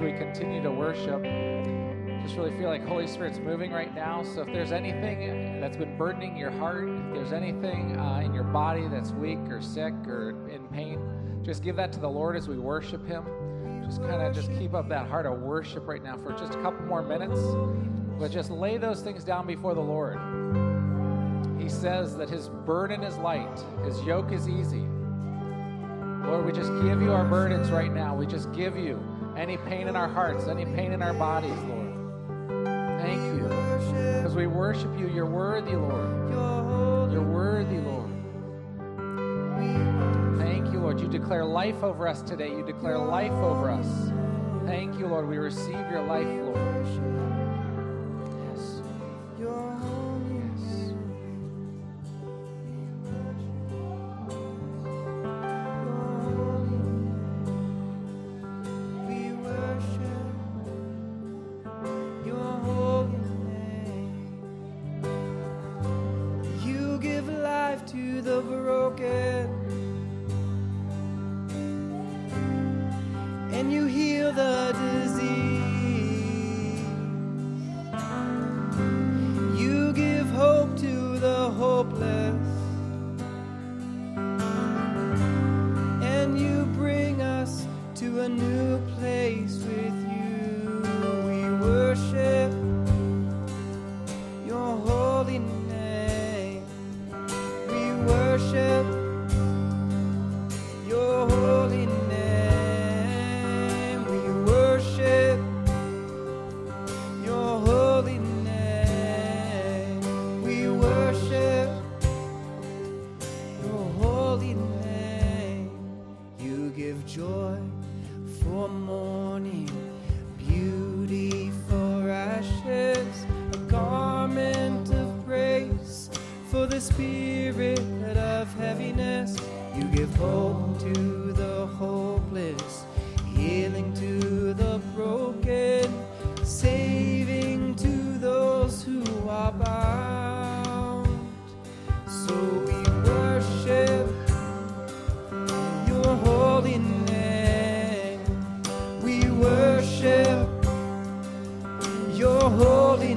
as we continue to worship, just really feel like Holy Spirit's moving right now. So if there's anything that's been burdening your heart, if there's anything in your body that's weak or sick or in pain, just give that to the Lord as we worship Him. Just keep up that heart of worship right now for just a couple more minutes. But just lay those things down before the Lord. He says that His burden is light, His yoke is easy. Lord, we just give you our burdens right now. We just give you any pain in our hearts, any pain in our bodies, Lord. Thank you. Because we worship you. You're worthy, Lord. You're worthy, Lord. Thank you, Lord. You declare life over us today. You declare life over us. Thank you, Lord. We receive your life, Lord. Yes. Yes. We worship your holy name. You give life to the broken. And you heal the disease. You give hope to the hopeless. And you bring us to a new place with you. We worship your holy name. We worship your holy name. Joy for mourning, beauty for ashes, a garment of praise for the spirit of heaviness. You give hope to the hopeless, healing to the broken, saving to those who are bound. So we worship your holy name. We worship your holy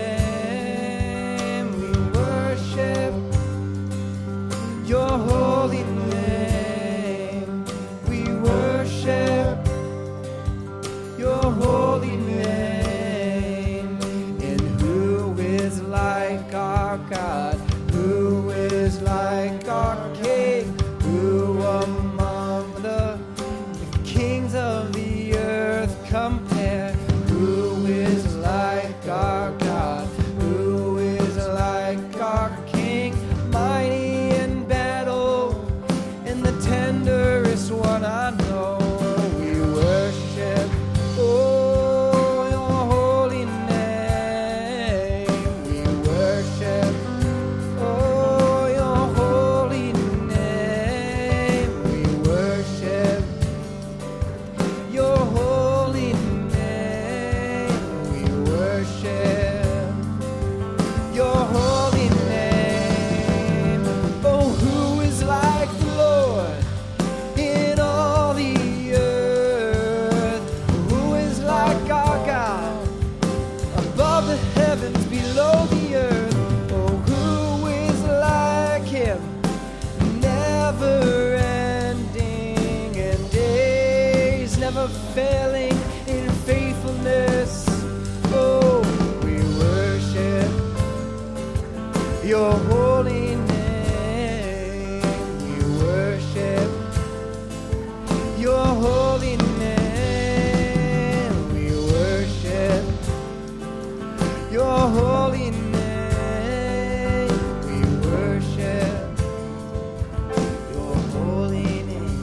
name. We worship your holy name. We worship your holy name. And who is like our God? Who is like our King? Who among the kings of the earth compare? Who is like our God? Who is like our King? Mighty in battle, and the tenderest one I know. We worship, oh, your holy name. We worship, oh, your holy name. We worship your holy name. We worship your holy name. Oh, who is like the Lord in all the earth? Who is like our God above the heavens, below the earth? Oh, who is like Him, never ending and days never failing in faithfulness? Oh, we worship your holy name. We worship your holy name. We worship your holy name. We worship your holy name.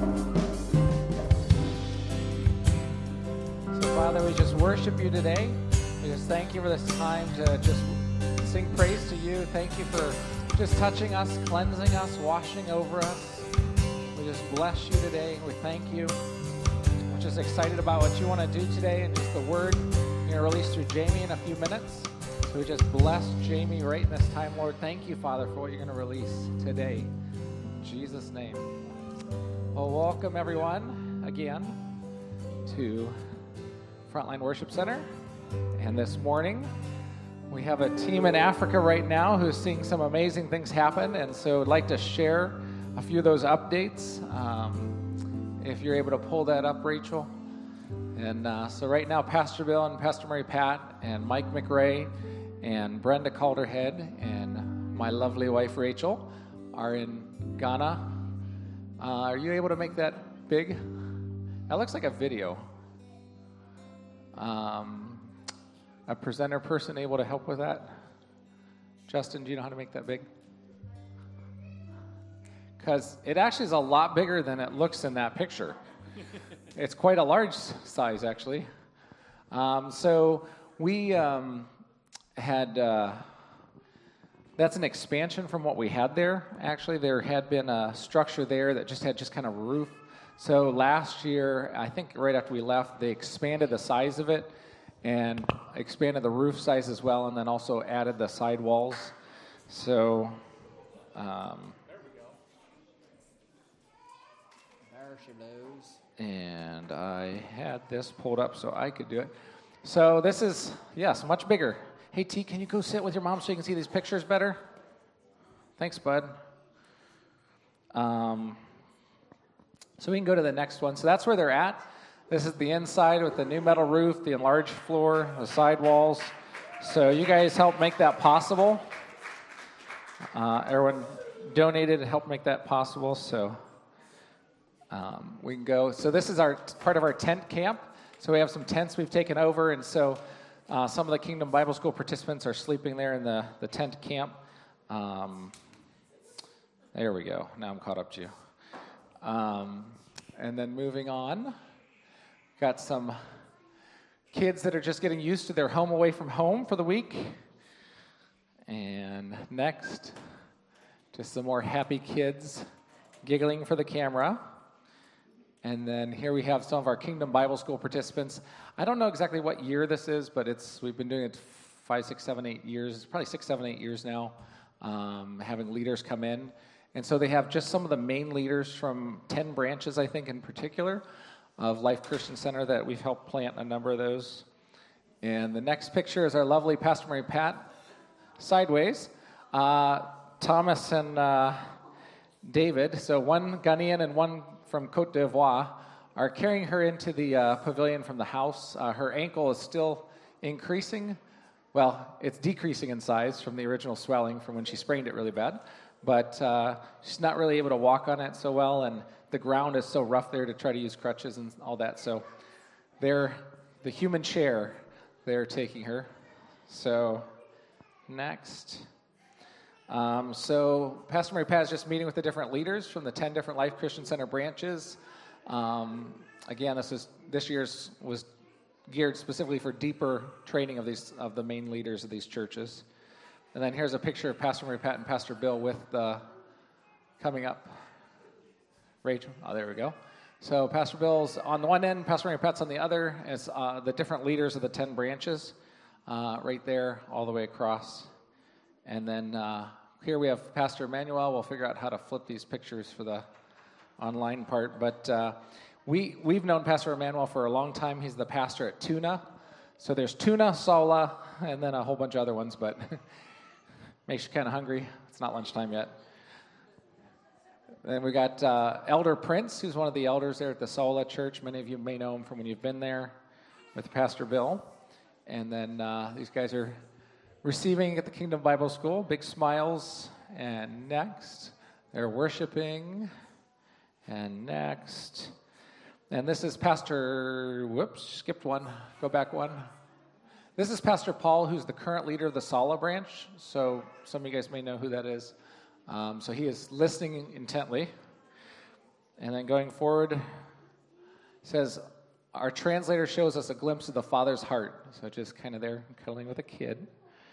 So, Father, we just worship you today. We just thank you for this time to just sing praise to you. Thank you for just touching us, cleansing us, washing over us. We just bless you today. We thank you. We're just excited about what you want to do today and just the word you're going to release through Jamie in a few minutes. So we just bless Jamie right in this time, Lord. Thank you, Father, for what you're going to release today. In Jesus' name. Well, welcome everyone again to Frontline Worship Center. And this morning, we have a team in Africa right now who's seeing some amazing things happen. And so I'd like to share a few of those updates. If you're able to pull that up, Rachel. And so right now, Pastor Bill and Pastor Mary Pat and Mike McRae and Brenda Calderhead and my lovely wife, Rachel, are in Ghana. Are you able to make that big? That looks like a video. A presenter person able to help with that? Justin, do you know how to make that big? Because it actually is a lot bigger than it looks in that picture. It's quite a large size, actually. So we had, that's an expansion from what we had there. Actually, there had been a structure there that just had kind of roof. So last year, I think right after we left, they expanded the size of it and expanded the roof size as well, and then also added the side walls. So, there we go. There she goes. And I had this pulled up so I could do it. So this is, yes, much bigger. Hey, T, can you go sit with your mom so you can see these pictures better? Thanks, bud. So we can go to the next one. So that's where they're at. This is the inside with the new metal roof, the enlarged floor, the side walls. So you guys helped make that possible. Everyone donated to help make that possible. So we can go. So this is our part of our tent camp. So we have some tents we've taken over, and so some of the Kingdom Bible School participants are sleeping there in the tent camp. There we go. Now I'm caught up to you. And then moving on, got some kids that are just getting used to their home away from home for the week. And next, just some more happy kids giggling for the camera. And then here we have some of our Kingdom Bible School participants. I don't know exactly what year this is, but we've been doing it 5, 6, 7, 8 years, probably 6, 7, 8 years now, having leaders come in. And so they have just some of the main leaders from 10 branches, I think, in particular, of Life Christian Center that we've helped plant a number of those. And the next picture is our lovely Pastor Mary Pat, sideways. Thomas and David, so one Ghanaian and one from Cote d'Ivoire, are carrying her into the pavilion from the house. Her ankle is still increasing. Well, it's decreasing in size from the original swelling from when she sprained it really bad. But she's not really able to walk on it so well, and the ground is so rough there to try to use crutches and all that. So they're the human chair, they're taking her. So next. So Pastor Mary Pat is just meeting with the different leaders from the 10 different Life Christian Center branches. Again, this year's was geared specifically for deeper training of the main leaders of these churches. And then here's a picture of Pastor Mary Pat and Pastor Bill with coming up. Rachel, there we go. So Pastor Bill's on the one end, Pastor Mary Pat's on the other. It's the different leaders of the 10 branches right there all the way across. And then here we have Pastor Emmanuel. We'll figure out how to flip these pictures for the online part. But we've known Pastor Emmanuel for a long time. He's the pastor at Tuna. So there's Tuna, Sola, and then a whole bunch of other ones, but makes you kind of hungry. It's not lunchtime yet. Then we got Elder Prince, who's one of the elders there at the Sola Church. Many of you may know him from when you've been there with Pastor Bill. And then these guys are receiving at the Kingdom Bible School. Big smiles. And next, they're worshiping. And next. And this is Pastor, skipped one. Go back one. This is Pastor Paul, who's the current leader of the Sola branch. So some of you guys may know who that is. So he is listening intently. And then going forward, says, our translator shows us a glimpse of the Father's heart. So just kind of there, cuddling with a kid.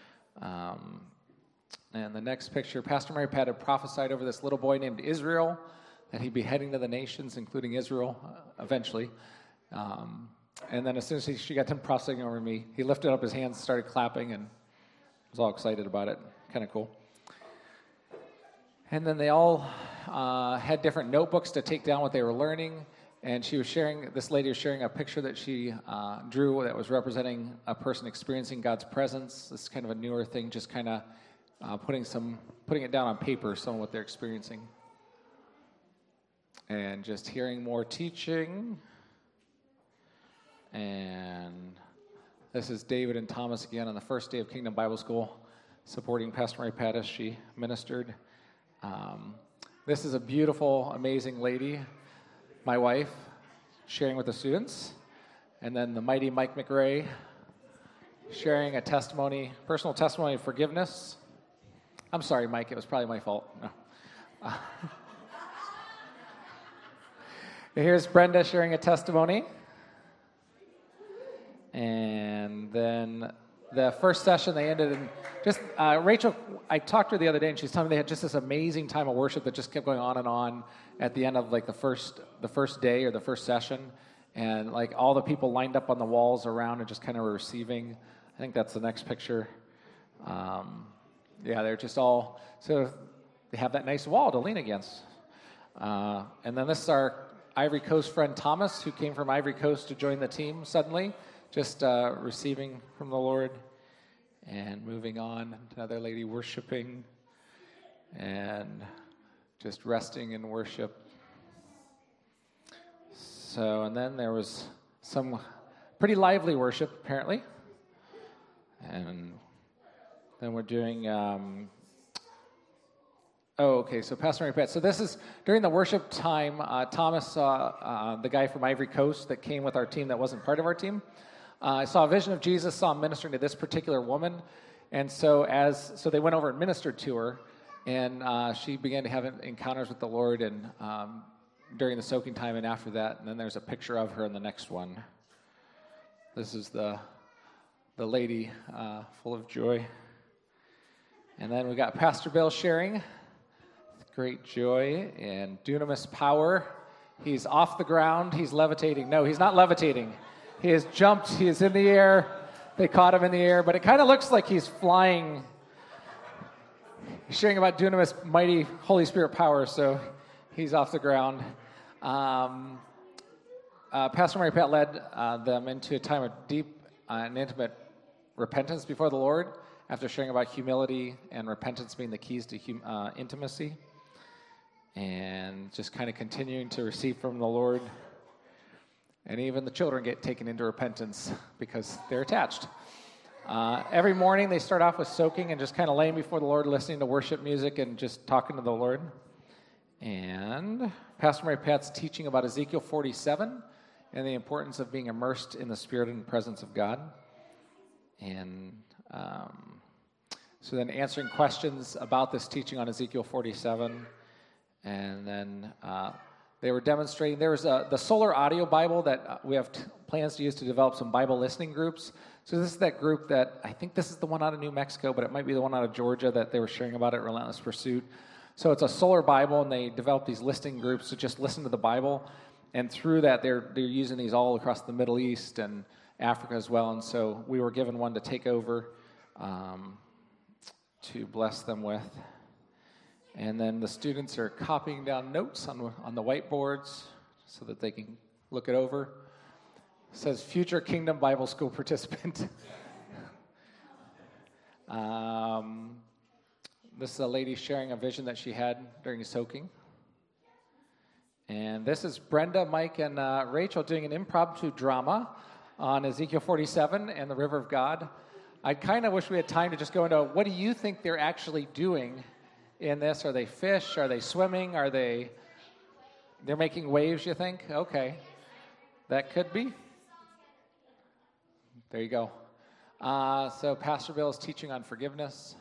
And the next picture, Pastor Mary Pat had prophesied over this little boy named Israel, that he'd be heading to the nations, including Israel, eventually. And then as soon as she got him prophesying over me, he lifted up his hands, started clapping, and was all excited about it. Kind of cool. And then they all had different notebooks to take down what they were learning. And this lady was sharing a picture that she drew that was representing a person experiencing God's presence. This is kind of a newer thing, just kind of putting it down on paper, some of what they're experiencing. And just hearing more teaching. And this is David and Thomas again on the first day of Kingdom Bible School, supporting Pastor Mary Pat as she ministered. This is a beautiful, amazing lady, my wife, sharing with the students. And then the mighty Mike McRae sharing a personal testimony of forgiveness. I'm sorry, Mike, it was probably my fault. No. Here's Brenda sharing a testimony. And then the first session, they ended in just, Rachel, I talked to her the other day, and she was telling me they had just this amazing time of worship that just kept going on and on at the end of like the first day or the first session. And like all the people lined up on the walls around and just kind of were receiving. I think that's the next picture. They're just all, so they have that nice wall to lean against. And then this is our Ivory Coast friend Thomas, who came from Ivory Coast to join the team suddenly, just receiving from the Lord and moving on. Another lady worshiping and just resting in worship. So, and then there was some pretty lively worship, apparently. And then we're doing, so Pastor Mary Pat. So this is, during the worship time, Thomas saw the guy from Ivory Coast that came with our team that wasn't part of our team. I saw a vision of Jesus, saw him ministering to this particular woman. And so they went over and ministered to her, and she began to have encounters with the Lord and during the soaking time and after that. And then there's a picture of her in the next one. This is the lady full of joy. And then we got Pastor Bill sharing great joy and dunamis power. He's off the ground. He's levitating. No, he's not levitating. He has jumped. He is in the air. They caught him in the air, but it kind of looks like he's flying. He's sharing about dunamis, mighty Holy Spirit power, so he's off the ground. Pastor Mary Pat led them into a time of deep and intimate repentance before the Lord, after sharing about humility and repentance being the keys to intimacy, and just kind of continuing to receive from the Lord. And even the children get taken into repentance because they're attached. Every morning they start off with soaking and just kind of laying before the Lord, listening to worship music and just talking to the Lord. And Pastor Mary Pat's teaching about Ezekiel 47 and the importance of being immersed in the Spirit and presence of God. And so then answering questions about this teaching on Ezekiel 47. And then they were demonstrating. There was the Solar Audio Bible that we have plans to use to develop some Bible listening groups. So this is that group that, I think this is the one out of New Mexico, but it might be the one out of Georgia that they were sharing about at Relentless Pursuit. So it's a solar Bible, and they developed these listening groups to just listen to the Bible. And through that, they're using these all across the Middle East and Africa as well. And so we were given one to take over to bless them with. And then the students are copying down notes on the whiteboards so that they can look it over. It says, future Kingdom Bible School participant. This is a lady sharing a vision that she had during soaking. And this is Brenda, Mike, and Rachel doing an impromptu drama on Ezekiel 47 and the River of God. I kind of wish we had time to just go into, what do you think they're actually doing in this? Are they fish? Are they swimming? They're making waves, you think? Okay. That could be. There you go. So Pastor Bill is teaching on forgiveness.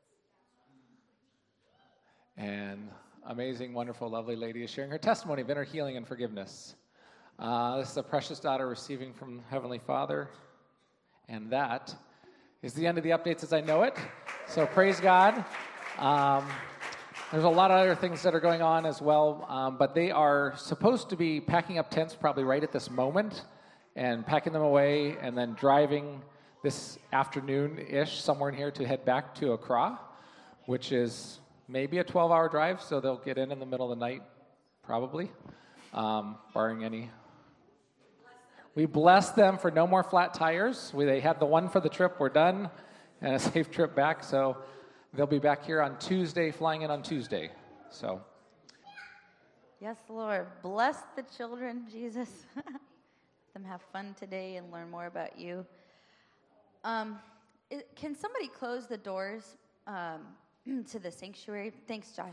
And amazing, wonderful, lovely lady is sharing her testimony of inner healing and forgiveness. This is a precious daughter receiving from Heavenly Father. And that is the end of the updates as I know it. So praise God. There's a lot of other things that are going on as well, but they are supposed to be packing up tents probably right at this moment and packing them away and then driving this afternoon-ish somewhere in here to head back to Accra, which is maybe a 12-hour drive, so they'll get in the middle of the night, probably. barring any. We bless them for no more flat tires. They had the one for the trip. We're done, and a safe trip back. So they'll be back here on Tuesday, flying in on Tuesday. So. Yes, Lord. Bless the children, Jesus. Let them have fun today and learn more about you. Can somebody close the doors to the sanctuary? Thanks, Josh.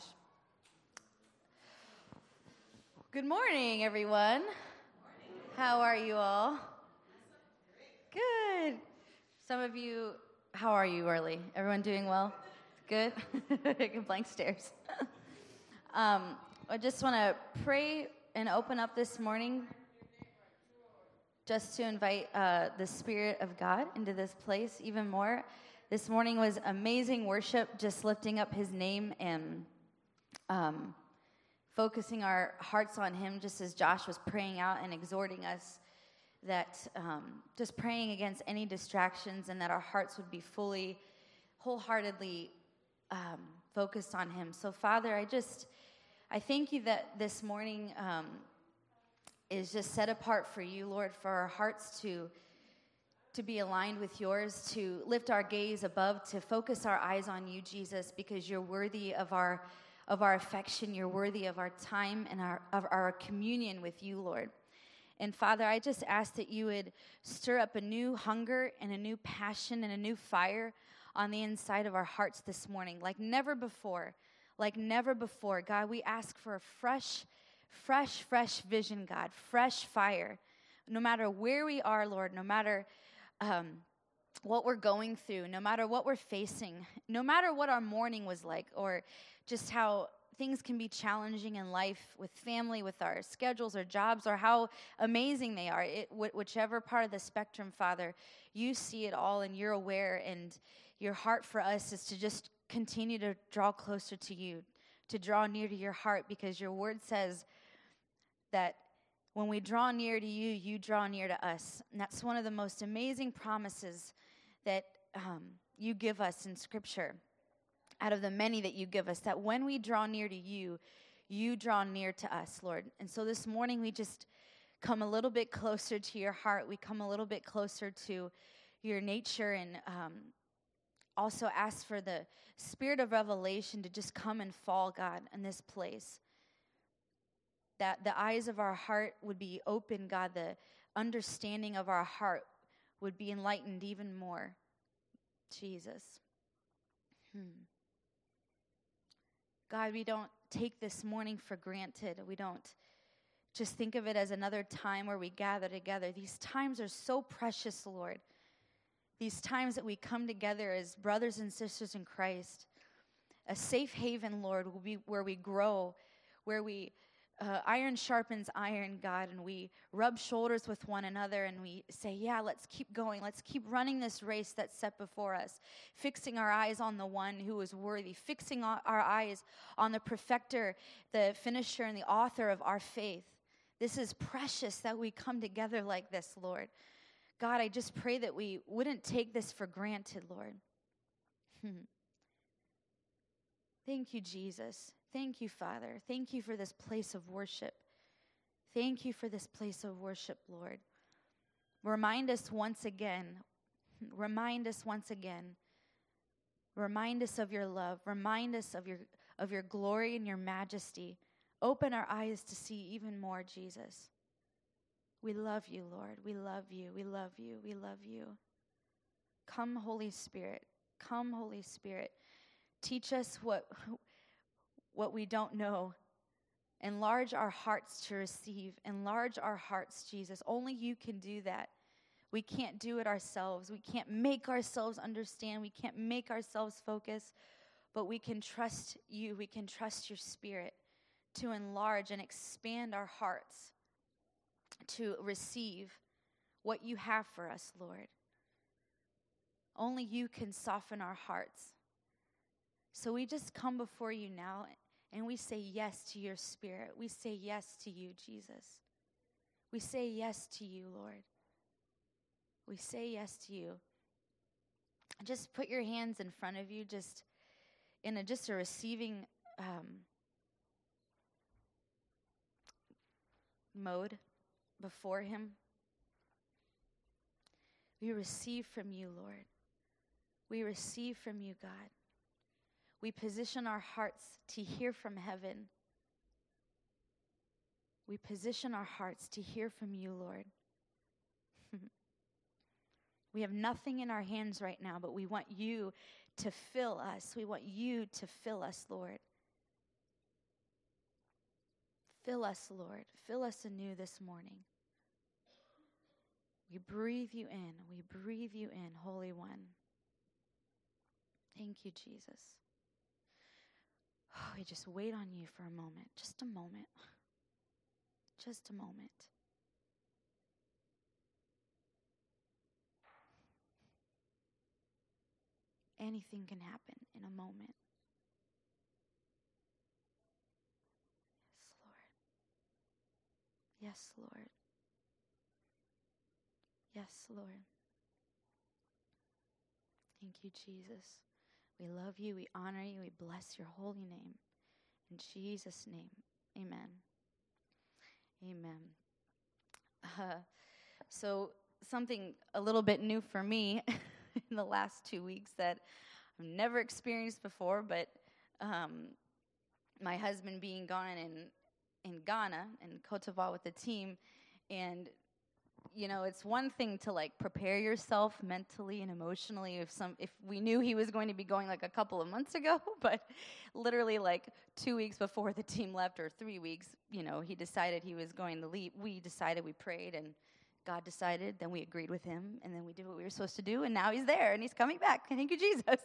Good morning, everyone. How are you all? Good. Some of you, how are you, Early? Everyone doing well? Good? Blank stares. I just want to pray and open up this morning just to invite the Spirit of God into this place even more. This morning was amazing worship, just lifting up His name and focusing our hearts on Him, just as Josh was praying out and exhorting us that just praying against any distractions and that our hearts would be fully, wholeheartedly focused on Him. So, Father, I thank you that this morning is just set apart for you, Lord, for our hearts to be aligned with yours, to lift our gaze above, to focus our eyes on you, Jesus, because you're worthy of our affection. You're worthy of our time and of our communion with you, Lord. And Father, I just ask that you would stir up a new hunger and a new passion and a new fire on the inside of our hearts this morning, like never before. Like never before. God, we ask for a fresh vision, God, fresh fire. No matter where we are, Lord, no matter what we're going through, no matter what we're facing, no matter what our morning was like, or just how things can be challenging in life with family, with our schedules or jobs, or how amazing they are. Whichever part of the spectrum, Father, you see it all and you're aware, and your heart for us is to just continue to draw closer to you, to draw near to your heart, because your word says that when we draw near to you, you draw near to us. And that's one of the most amazing promises that you give us in Scripture, out of the many that you give us, that when we draw near to you, you draw near to us, Lord. And so this morning we just come a little bit closer to your heart. We come a little bit closer to your nature, and also ask for the spirit of revelation to just come and fall, God, in this place. That the eyes of our heart would be open, God, the understanding of our heart would be enlightened even more. Jesus. God, we don't take this morning for granted. We don't just think of it as another time where we gather together. These times are so precious, Lord. These times that we come together as brothers and sisters in Christ. A safe haven, Lord, will be where we grow, where we iron sharpens iron, God, and we rub shoulders with one another, and we say, yeah, let's keep going. Let's keep running this race that's set before us, fixing our eyes on the one who is worthy, fixing our eyes on the perfecter, the finisher, and the author of our faith. This is precious that we come together like this, Lord. God, I just pray that we wouldn't take this for granted, Lord. Thank you, Jesus. Thank you, Father. Thank you for this place of worship. Thank you for this place of worship, Lord. Remind us once again. Remind us once again. Remind us of your love. Remind us of your glory and your majesty. Open our eyes to see even more, Jesus. We love you, Lord. We love you. We love you. We love you. Come, Holy Spirit. Come, Holy Spirit. Teach us what we don't know. Enlarge our hearts to receive. Enlarge our hearts, Jesus. Only you can do that. We can't do it ourselves. We can't make ourselves understand. We can't make ourselves focus. But we can trust you. We can trust your Spirit to enlarge and expand our hearts to receive what you have for us, Lord. Only you can soften our hearts. So we just come before you now and we say yes to your Spirit. We say yes to you, Jesus. We say yes to you, Lord. We say yes to you. Just put your hands in front of you, just in a receiving mode before him. We receive from you, Lord. We receive from you, God. We position our hearts to hear from heaven. We position our hearts to hear from you, Lord. We have nothing in our hands right now, but we want you to fill us. We want you to fill us, Lord. Fill us, Lord. Fill us anew this morning. We breathe you in. We breathe you in, Holy One. Thank you, Jesus. Oh, we just wait on you for a moment. Just a moment. Just a moment. Anything can happen in a moment. Yes, Lord. Yes, Lord. Yes, Lord. Thank you, Jesus. We love you. We honor you. We bless your holy name. In Jesus' name, amen. Amen. So something a little bit new for me in the last 2 weeks that I've never experienced before, but my husband being gone in Ghana and Cote d'Ivoire with the team, and you know, it's one thing to like prepare yourself mentally and emotionally if we knew he was going to be going like a couple of months ago, but literally like 2 weeks before the team left, or 3 weeks, you know, he decided he was going to leave. We prayed, and God decided, then we agreed with him, and then we did what we were supposed to do, and now he's there, and he's coming back. Thank you, Jesus.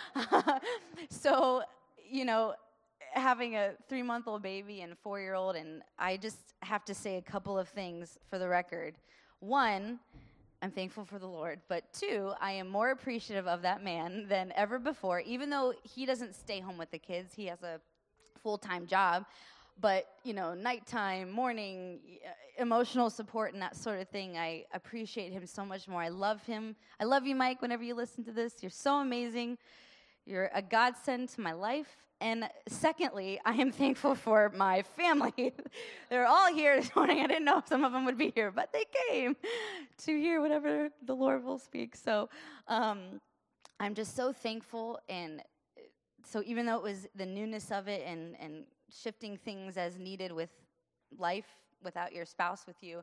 So, you know, having a 3-month-old baby and a 4-year-old, and I just have to say a couple of things for the record. 1, I'm thankful for the Lord, but 2, I am more appreciative of that man than ever before, even though he doesn't stay home with the kids. He has a full-time job, but, you know, nighttime, morning, emotional support and that sort of thing, I appreciate him so much more. I love him. I love you, Mike, whenever you listen to this. You're so amazing. You're a godsend to my life. And secondly, I am thankful for my family. They're all here this morning. I didn't know if some of them would be here, but they came to hear whatever the Lord will speak. So I'm just so thankful. And so even though it was the newness of it and shifting things as needed with life without your spouse with you,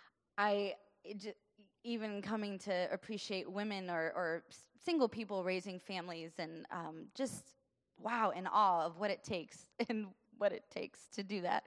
even coming to appreciate women or single people raising families, and just wow, in awe of what it takes to do that.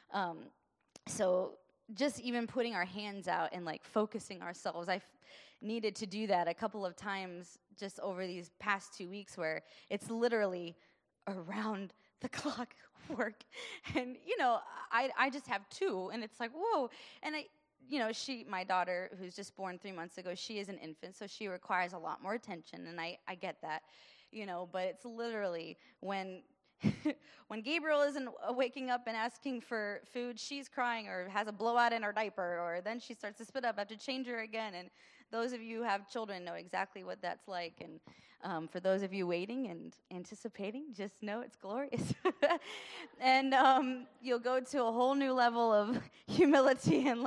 So just even putting our hands out and like focusing ourselves, I've needed to do that a couple of times just over these past 2 weeks, where it's literally around the clock work. And, you know, I just have 2, and it's like, whoa. And my daughter, who's just born 3 months ago, she is an infant, so she requires a lot more attention, and I get that. You know, but it's literally when Gabriel isn't waking up and asking for food, she's crying or has a blowout in her diaper, or then she starts to spit up. I have to change her again. And those of you who have children know exactly what that's like. And for those of you waiting and anticipating, just know it's glorious. And you'll go to a whole new level of humility and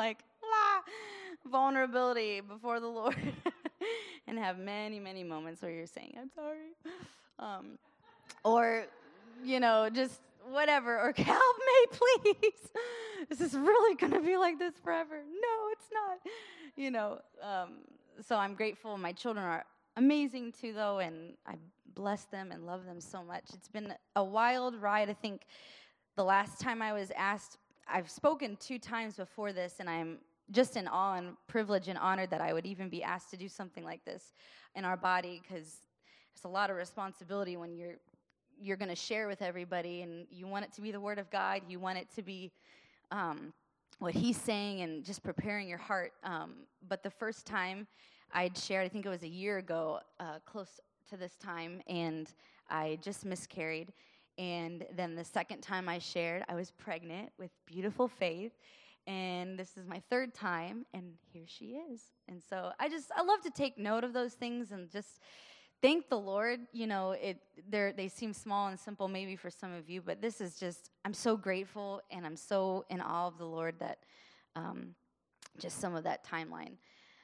vulnerability before the Lord. And have many, many moments where you're saying, I'm sorry. Or, you know, just whatever. Or help me, please. This is really going to be like this forever. No, it's not. You know, so I'm grateful. My children are amazing too, though, and I bless them and love them so much. It's been a wild ride. I think the last time I was asked, I've spoken 2 times before this, and I'm just in awe and privilege and honored that I would even be asked to do something like this in our body, because there's a lot of responsibility when you're going to share with everybody, and you want it to be the Word of God. You want it to be what He's saying, and just preparing your heart. But the first time I'd shared, I think it was a year ago, close to this time, and I just miscarried. And then the second time I shared, I was pregnant with beautiful Faith. And this is my 3rd time, and here she is. And so I love to take note of those things and just thank the Lord. You know, they seem small and simple maybe for some of you, but this is just, I'm so grateful, and I'm so in awe of the Lord that just some of that timeline.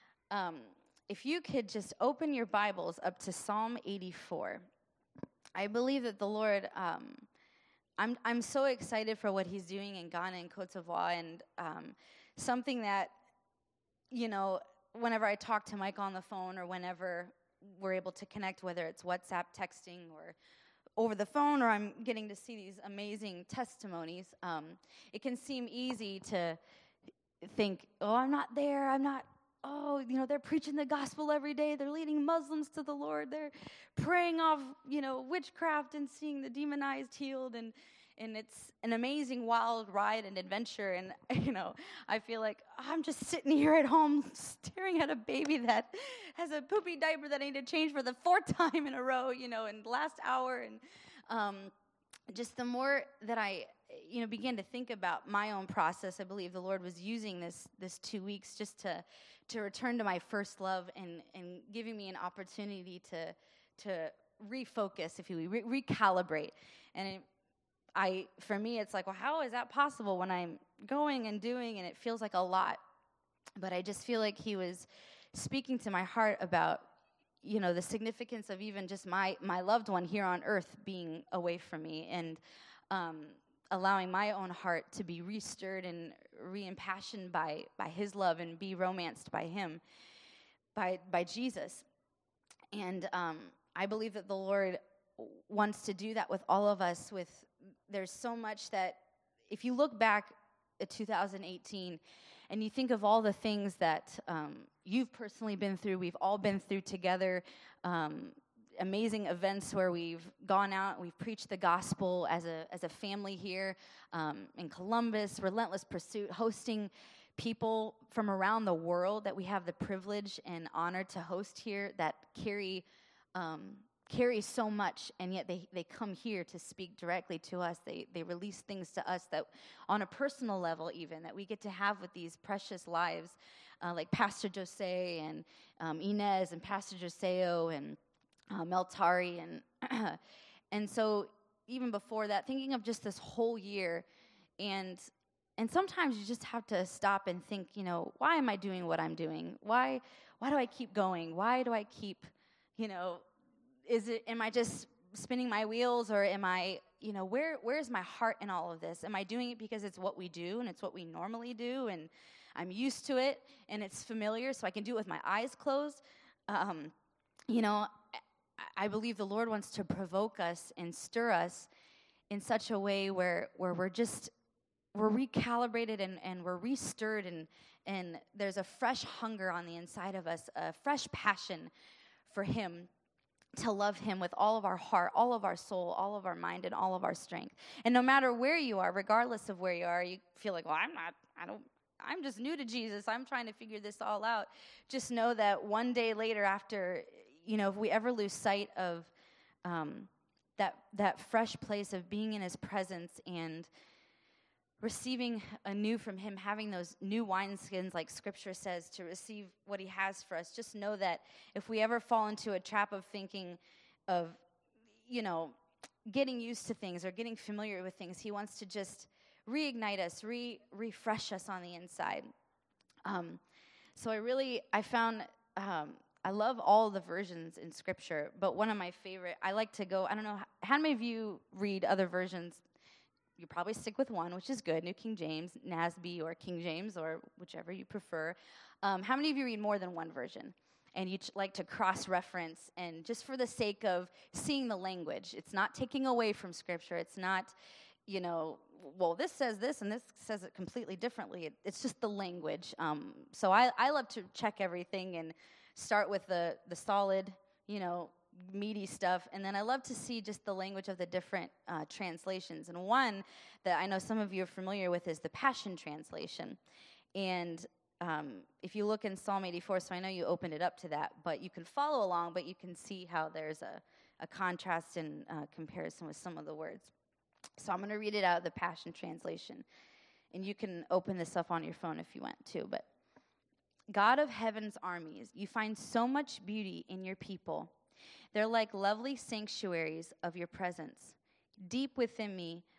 If you could just open your Bibles up to Psalm 84. I believe that the Lord, I'm so excited for what he's doing in Ghana and Cote d'Ivoire, and something that, whenever I talk to Mike on the phone or whenever we're able to connect, whether it's WhatsApp texting or over the phone, or I'm getting to see these amazing testimonies, it can seem easy to think, oh, I'm not there, they're preaching the gospel every day, they're leading Muslims to the Lord, they're praying off, witchcraft and seeing the demonized healed, and it's an amazing wild ride and adventure, and, I feel like I'm just sitting here at home staring at a baby that has a poopy diaper that I need to change for the 4th time in a row, in the last hour, and just the more that I began to think about my own process, I believe the Lord was using this 2 weeks just to return to my first love and giving me an opportunity to refocus, if you will, recalibrate. And for me, it's like, well, how is that possible when I'm going and doing and it feels like a lot? But I just feel like he was speaking to my heart about, the significance of even just my loved one here on earth being away from me, and allowing my own heart to be restirred and reimpassioned by his love and be romanced by him, by Jesus. And I believe that the Lord wants to do that with all of us. There's so much that, if you look back at 2018 and you think of all the things that you've personally been through, we've all been through together, amazing events where we've gone out, we've preached the gospel as a family here in Columbus, Relentless Pursuit, hosting people from around the world that we have the privilege and honor to host here that carry so much, and yet they come here to speak directly to us. They release things to us that, on a personal level even, that we get to have with these precious lives, like Pastor Jose and Inez and Pastor Joseo and Meltari, and so even before that, thinking of just this whole year, and sometimes you just have to stop and think, why am I doing what I'm doing? Why do I keep going? Why do I keep, am I just spinning my wheels, or am I, where's my heart in all of this? Am I doing it because it's what we do and it's what we normally do and I'm used to it and it's familiar, so I can do it with my eyes closed? I believe the Lord wants to provoke us and stir us in such a way where we're recalibrated and we're restirred, and there's a fresh hunger on the inside of us, a fresh passion for him, to love him with all of our heart, all of our soul, all of our mind, and all of our strength. And no matter where you are, regardless of where you are, you feel like, well, I'm just new to Jesus, I'm trying to figure this all out. Just know that one day later, after, if we ever lose sight of that fresh place of being in his presence and receiving anew from him, having those new wineskins, like Scripture says, to receive what he has for us, just know that if we ever fall into a trap of thinking of, getting used to things or getting familiar with things, he wants to just reignite us, refresh us on the inside. So I found, I love all the versions in Scripture, but one of my favorite, I like to go, I don't know, how many of you read other versions? You probably stick with one, which is good, New King James, NASB, or King James, or whichever you prefer. How many of you read more than one version? And you like to cross-reference, and just for the sake of seeing the language. It's not taking away from Scripture. It's not, well, this says this, and this says it completely differently. It's just the language. So I love to check everything and start with the solid, meaty stuff, and then I love to see just the language of the different translations. And one that I know some of you are familiar with is the Passion Translation. And if you look in Psalm 84, so I know you opened it up to that, but you can follow along, but you can see how there's a contrast and comparison with some of the words. So I'm going to read it out of the Passion Translation, and you can open this up on your phone if you want to. But God of heaven's armies, you find so much beauty in your people. They're like lovely sanctuaries of your presence. Deep within me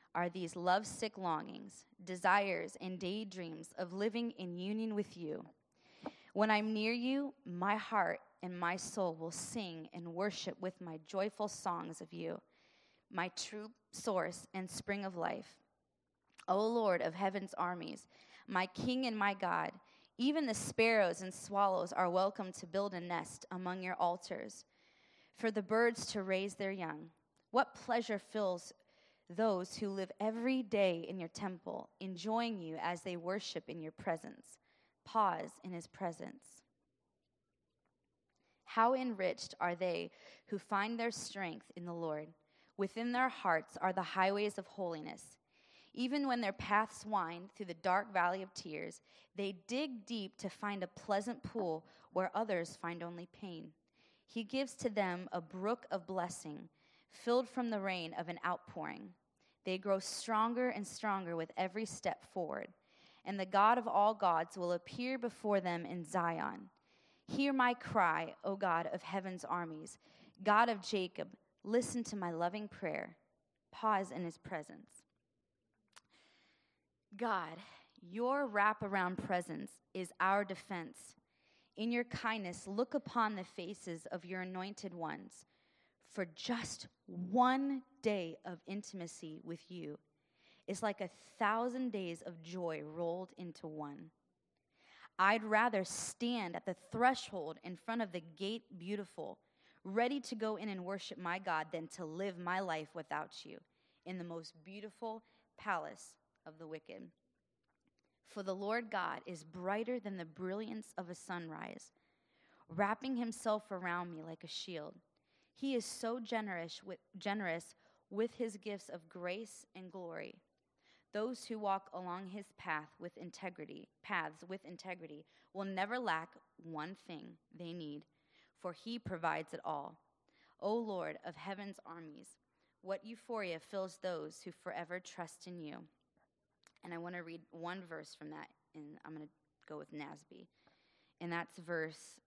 are these lovesick longings, desires, and daydreams of living in union with you. When I'm near you, my heart and my soul will sing and worship with my joyful songs of you, my true source and spring of life. O Lord of heaven's armies, my King and my God, even the sparrows and swallows are welcome to build a nest among your altars, for the birds to raise their young. What pleasure fills those who live every day in your temple, enjoying you as they worship in your presence. Pause in his presence. How enriched are they who find their strength in the Lord. Within their hearts are the highways of holiness. Even when their paths wind through the dark valley of tears, they dig deep to find a pleasant pool where others find only pain. He gives to them a brook of blessing, filled from the rain of an outpouring. They grow stronger and stronger with every step forward, and the God of all gods will appear before them in Zion. Hear my cry, O God of heaven's armies, God of Jacob, listen to my loving prayer. Pause in his presence. God, your wraparound presence is our defense. In your kindness, look upon the faces of your anointed ones. For just one day of intimacy with you is like 1,000 days of joy rolled into one. I'd rather stand at the threshold in front of the gate beautiful, ready to go in and worship my God, than to live my life without you in the most beautiful palace of the wicked. For the Lord God is brighter than the brilliance of a sunrise, wrapping himself around me like a shield. He is so generous with his gifts of grace and glory. Those who walk along his paths with integrity will never lack one thing they need, for he provides it all. O Lord of heaven's armies, what euphoria fills those who forever trust in you. And I want to read one verse from that, and I'm going to go with NASB. And that's verse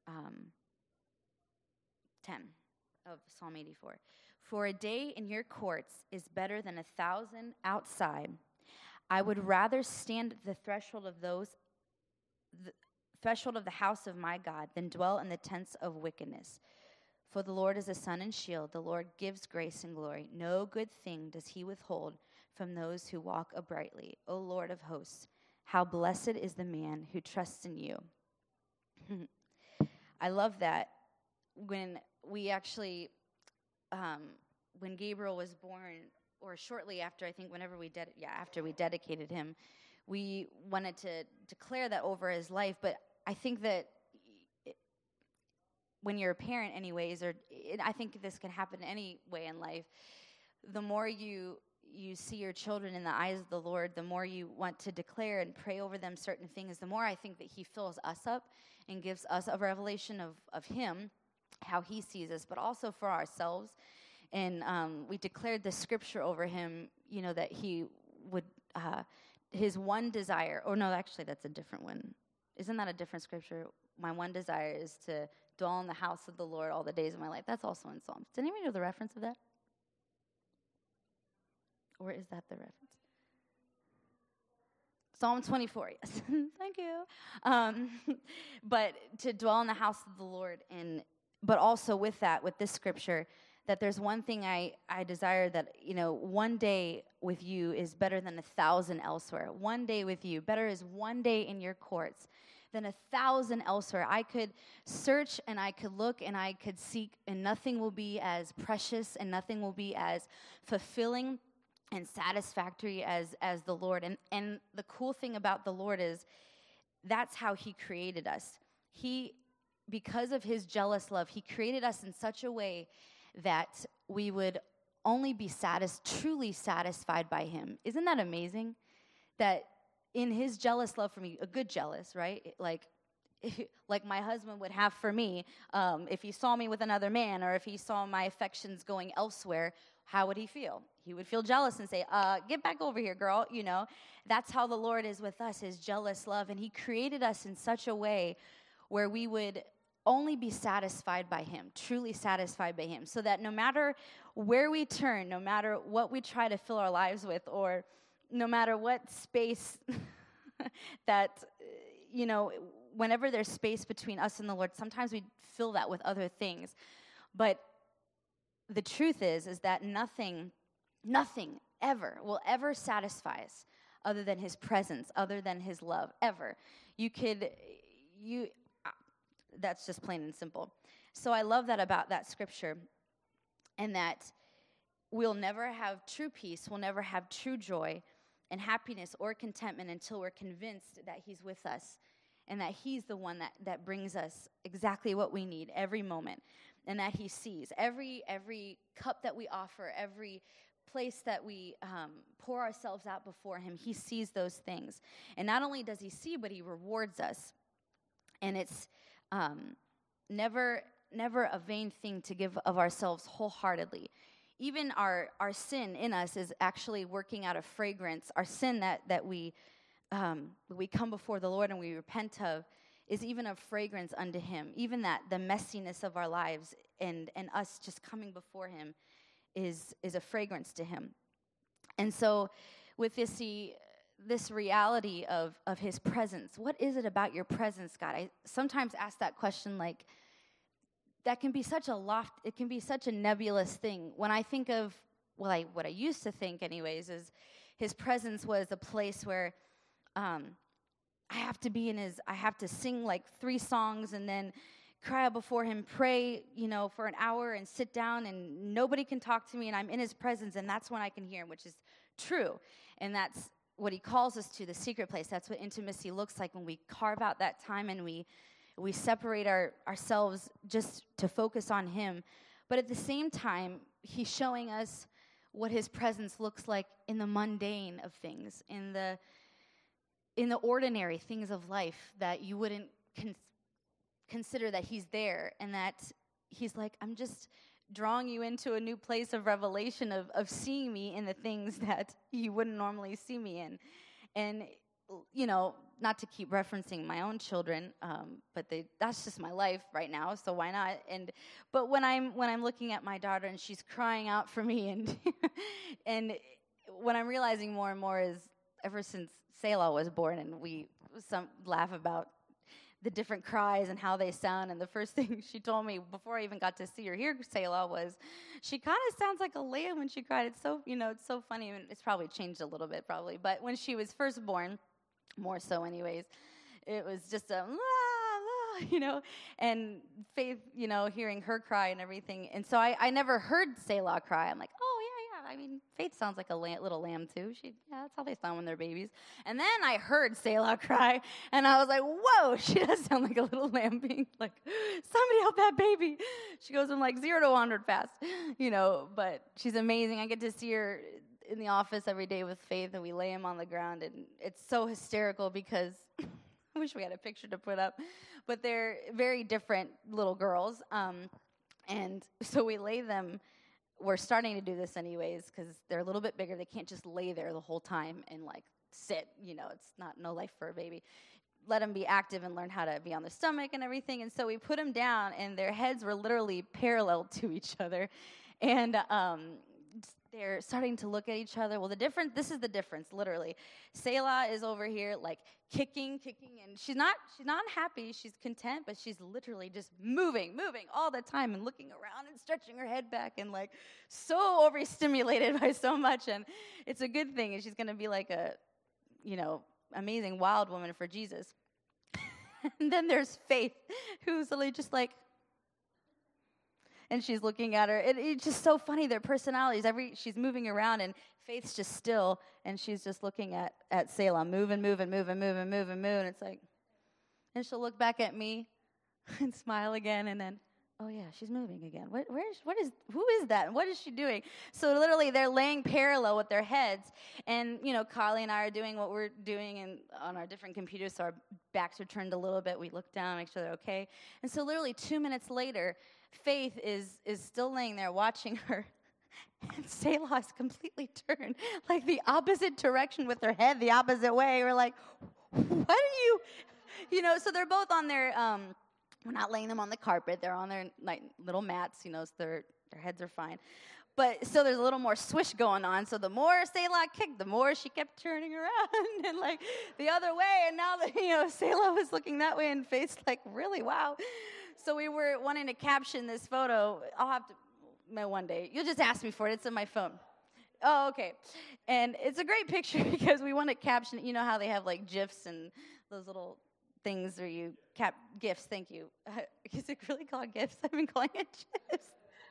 10 of Psalm 84. For a day in your courts is better than 1,000 outside. I would rather stand at the threshold of the house of my God than dwell in the tents of wickedness. For the Lord is a sun and shield. The Lord gives grace and glory. No good thing does he withhold from those who walk uprightly. O Lord of hosts, how blessed is the man who trusts in you. I love that. When we actually, when Gabriel was born, or shortly after, I think after we dedicated him, we wanted to declare that over his life. But I think that when you're a parent anyways, I think this can happen any way in life, the more you see your children in the eyes of the Lord, the more you want to declare and pray over them certain things, the more I think that he fills us up and gives us a revelation of him, how he sees us, but also for ourselves. And we declared the scripture over him, that he would, his one desire, or no, actually that's a different one. Isn't that a different scripture? My one desire is to dwell in the house of the Lord all the days of my life. That's also in Psalms. Did anybody know the reference of that? Or is that the reference? Psalm 24, yes. Thank you. But to dwell in the house of the Lord, but also with this scripture, that there's one thing I desire, that, one day with you is better than 1,000 elsewhere. One day with you, better is one day in your courts than 1,000 elsewhere. I could search and I could look and I could seek, and nothing will be as precious and nothing will be as fulfilling and satisfactory as the Lord. And the cool thing about the Lord is that's how he created us. Because of his jealous love, he created us in such a way that we would only be truly satisfied by him. Isn't that amazing? That in his jealous love for me, a good jealous, right? Like my husband would have for me, if he saw me with another man, or if he saw my affections going elsewhere, how would he feel? He would feel jealous and say, get back over here, girl. That's how the Lord is with us, his jealous love. And he created us in such a way where we would only be satisfied by him, truly satisfied by him, so that no matter where we turn, no matter what we try to fill our lives with, or no matter what space that, whenever there's space between us and the Lord, sometimes we fill that with other things. But the truth is that nothing ever will ever satisfy us other than his presence, other than his love, ever. That's just plain and simple. So I love that about that scripture, and that we'll never have true peace, we'll never have true joy and happiness or contentment until we're convinced that he's with us and that he's the one that brings us exactly what we need every moment, and that he sees every cup that we offer, every place that we pour ourselves out before him. He sees those things. And not only does he see, but he rewards us. And it's never a vain thing to give of ourselves wholeheartedly. Even our sin in us is actually working out a fragrance. Our sin that we come before the Lord and we repent of is even a fragrance unto him. Even that, the messiness of our lives and us just coming before him is a fragrance to him. And so with this reality of his presence, what is it about your presence, God? I sometimes ask that question, like, that can be such a nebulous thing. When I think of, what I used to think anyways, is his presence was a place where I have to sing like 3 songs and then cry out before him, pray, for an hour and sit down and nobody can talk to me and I'm in his presence and that's when I can hear him, which is true. And that's what he calls us to, the secret place. That's what intimacy looks like, when we carve out that time and we separate ourselves just to focus on him. But at the same time, he's showing us what his presence looks like in the mundane of things, in the ordinary things of life that you wouldn't consider that he's there, and that he's like, I'm just drawing you into a new place of revelation of seeing me in the things that you wouldn't normally see me in. And, not to keep referencing my own children, but that's just my life right now, so why not? But when I'm looking at my daughter and she's crying out for me, and and what I'm realizing more and more is, ever since Selah was born, and we laugh about the different cries and how they sound. And the first thing she told me before I even got to see or hear Selah was, she kind of sounds like a lamb when she cried. It's so, it's so funny. And it's probably changed a little bit, probably. But when she was first born, more so anyways, it was just a, and Faith, hearing her cry and everything. And so I never heard Selah cry. I'm like, oh, yeah. I mean, Faith sounds like a little lamb, too. That's how they sound when they're babies. And then I heard Selah cry, and I was like, whoa, she does sound like a little lamb being like, somebody help that baby. She goes from like 0 to 100 fast, but she's amazing. I get to see her in the office every day with Faith, and we lay him on the ground, and it's so hysterical because I wish we had a picture to put up, but they're very different little girls, and so we lay them. We're starting to do this anyways because they're a little bit bigger. They can't just lay there the whole time and like sit, it's no life for a baby. Let them be active and learn how to be on their stomach and everything. And so we put them down, and their heads were literally parallel to each other. And they're starting to look at each other. Well, this is the difference, literally. Selah is over here, like, kicking, and she's not unhappy. She's content, but she's literally just moving all the time and looking around and stretching her head back and, like, so overstimulated by so much. And it's a good thing, and she's going to be like a, amazing wild woman for Jesus. And then there's Faith, who's literally just like, and she's looking at her. It's just so funny, their personalities. She's moving around, and Faith's just still, and she's just looking at Selah, moving. It's like, and she'll look back at me and smile again, and then, oh yeah, she's moving again. Who is that? What is she doing? So literally, they're laying parallel with their heads, and Carly and I are doing what we're doing, and on our different computers, so our backs are turned a little bit. We look down, make sure they're okay, and so literally 2 minutes later, Faith is still laying there watching her, and Selah is completely turned, like the opposite direction with her head the opposite way. We're like, what are you? So they're both on their We're not laying them on the carpet. They're on their like little mats, you know, so their heads are fine. But so there's a little more swish going on. So the more Selah kicked, the more she kept turning around and like the other way. And now that, you know, Selah was looking that way and faced like, really, wow. So we were wanting to caption this photo. I'll have to, one day. You'll just ask me for it. It's in my phone. Oh, okay. And it's a great picture because we want to caption it. You know how they have like GIFs and those little things where you GIFs, thank you. Is it really called GIFs? I've been calling it GIFs.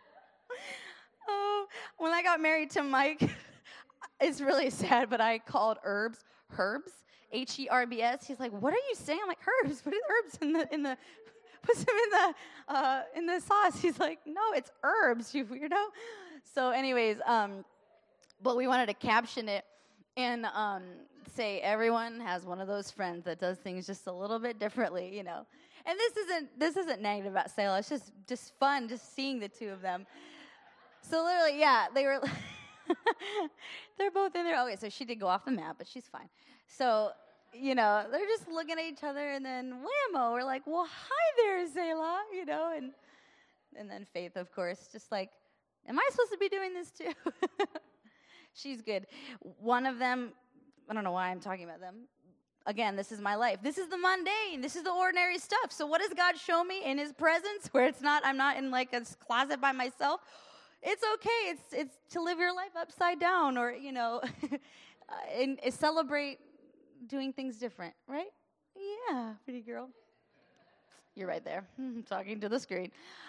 Oh, when I got married to Mike, it's really sad, but I called herbs, Herbs. He's like, what are you saying? I'm like, herbs. What are herbs in the put some in the sauce? He's like, no, it's herbs, you weirdo. So anyways, but we wanted to caption it and say everyone has one of those friends that does things just a little bit differently, you know. And this isn't negative about Selah. It's just fun, just seeing the two of them. So literally, yeah, they were. They're both in there. Okay, so she did go off the map, but she's fine. So, you know, they're just looking at each other, and then whammo, we're like, well, hi there, Selah, you know, and then Faith, of course, just like, am I supposed to be doing this too? She's good. One of them, I don't know why I'm talking about them. Again, this is my life. This is the mundane. This is the ordinary stuff. So what does God show me in his presence where I'm not in like a closet by myself? It's okay. It's to live your life upside down or, you know, and celebrate doing things different, right? Yeah, pretty girl. You're right there, talking to the screen.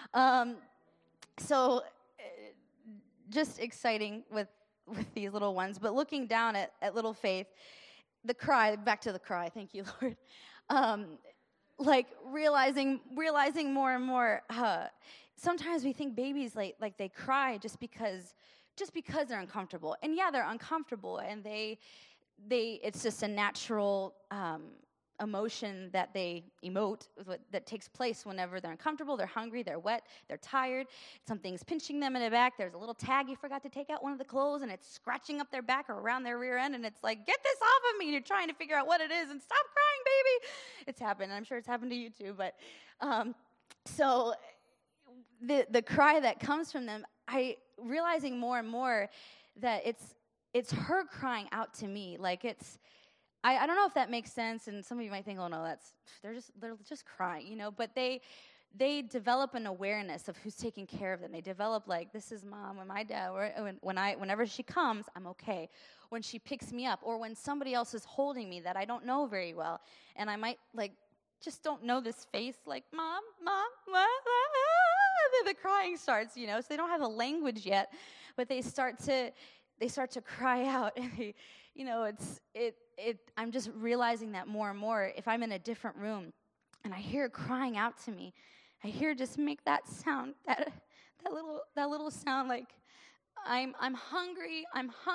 So just exciting with these little ones. But looking down at little Faith, the cry, back to the cry, thank you, Lord. Like realizing more and more, sometimes we think babies like they cry just because they're uncomfortable. And yeah, they're uncomfortable, and they it's just a natural emotion that they emote that takes place whenever they're uncomfortable, they're hungry, they're wet, they're tired, something's pinching them in the back, there's a little tag you forgot to take out one of the clothes, and it's scratching up their back or around their rear end, and it's like, get this off of me, and you're trying to figure out what it is, and stop crying, baby. It's happened. I'm sure it's happened to you too, but so the cry that comes from them, I realizing more and more that it's her crying out to me. Like I don't know if that makes sense, and some of you might think, oh no, they're just crying, you know. But they develop an awareness of who's taking care of them. They develop like, this is mom, when my dad, or whenever she comes, I'm okay. When she picks me up, or when somebody else is holding me that I don't know very well, and I might like just don't know this face, like mom, the crying starts, you know. So they don't have a language yet, but they start to cry out, and they, you know, I'm just realizing that more and more. If I'm in a different room and I hear it crying out to me, I hear just make that sound, that little sound like I'm hungry,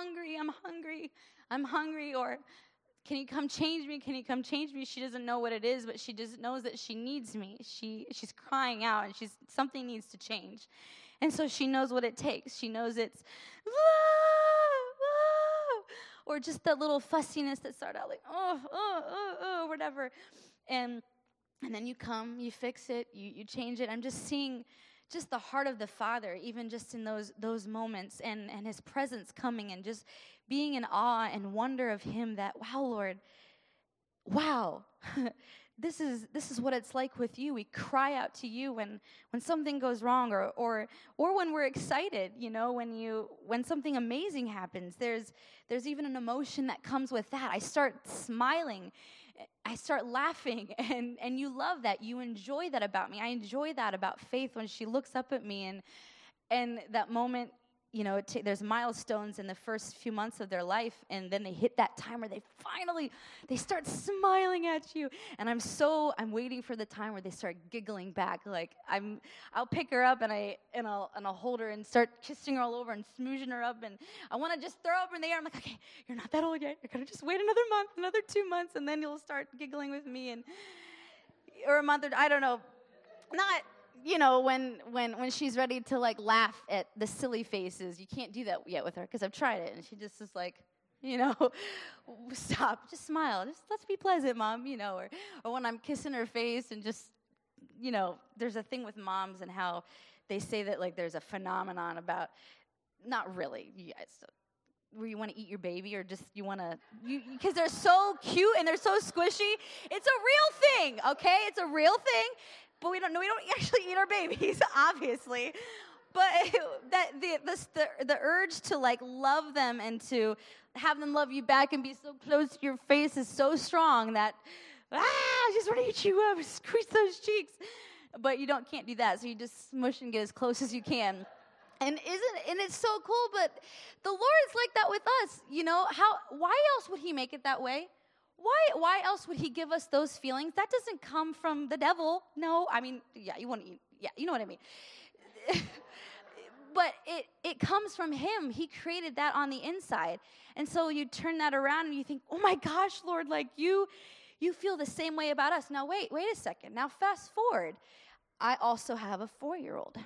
or can you come change me? She doesn't know what it is, but she just knows that she needs me. She's crying out, and something needs to change. And so she knows what it takes. She knows it's or just that little fussiness that started out like, whatever. And then you come, you fix it, you change it. I'm just seeing just the heart of the Father, even just in those moments, and his presence coming, and just being in awe and wonder of him that, wow, Lord, wow. This is what it's like with you. We cry out to you when something goes wrong, or when we're excited, you know, when something amazing happens. There's even an emotion that comes with that. I start smiling, I start laughing, and you love that. You enjoy that about me. I enjoy that about Faith when she looks up at me, and that moment, you know, there's milestones in the first few months of their life, and then they hit that time where they start smiling at you, and I'm waiting for the time where they start giggling back. Like I'll pick her up and I'll hold her and start kissing her all over and smooching her up, and I want to just throw her up in the air. I'm like, okay, you're not that old yet. You're gonna just wait another month, another 2 months, and then you'll start giggling with me, or a month, or I don't know, not. You know, when she's ready to like laugh at the silly faces, you can't do that yet with her because I've tried it, and she just is like, you know, stop, just smile, just let's be pleasant, Mom, you know, or when I'm kissing her face and just there's a thing with moms and how they say that, like, there's a phenomenon about, not really, you guys, where you want to eat your baby, or just you want to, because they're so cute and they're so squishy. It's a real thing, okay? It's a real thing, but we don't actually eat our babies, obviously. But that the urge to, like, love them and to have them love you back and be so close to your face is so strong that, I just want to eat you up, squeeze those cheeks. But you can't do that, so you just smush and get as close as you can. And it's so cool, but the Lord is like that with us. Why else would he make it that way? Why else would he give us those feelings? That doesn't come from the devil. No, I mean, yeah, you want to eat. Yeah, you know what I mean. But it comes from him. He created that on the inside. And so you turn that around and you think, oh my gosh, Lord, like you feel the same way about us. Now wait a second. Now fast forward. I also have a 4-year-old.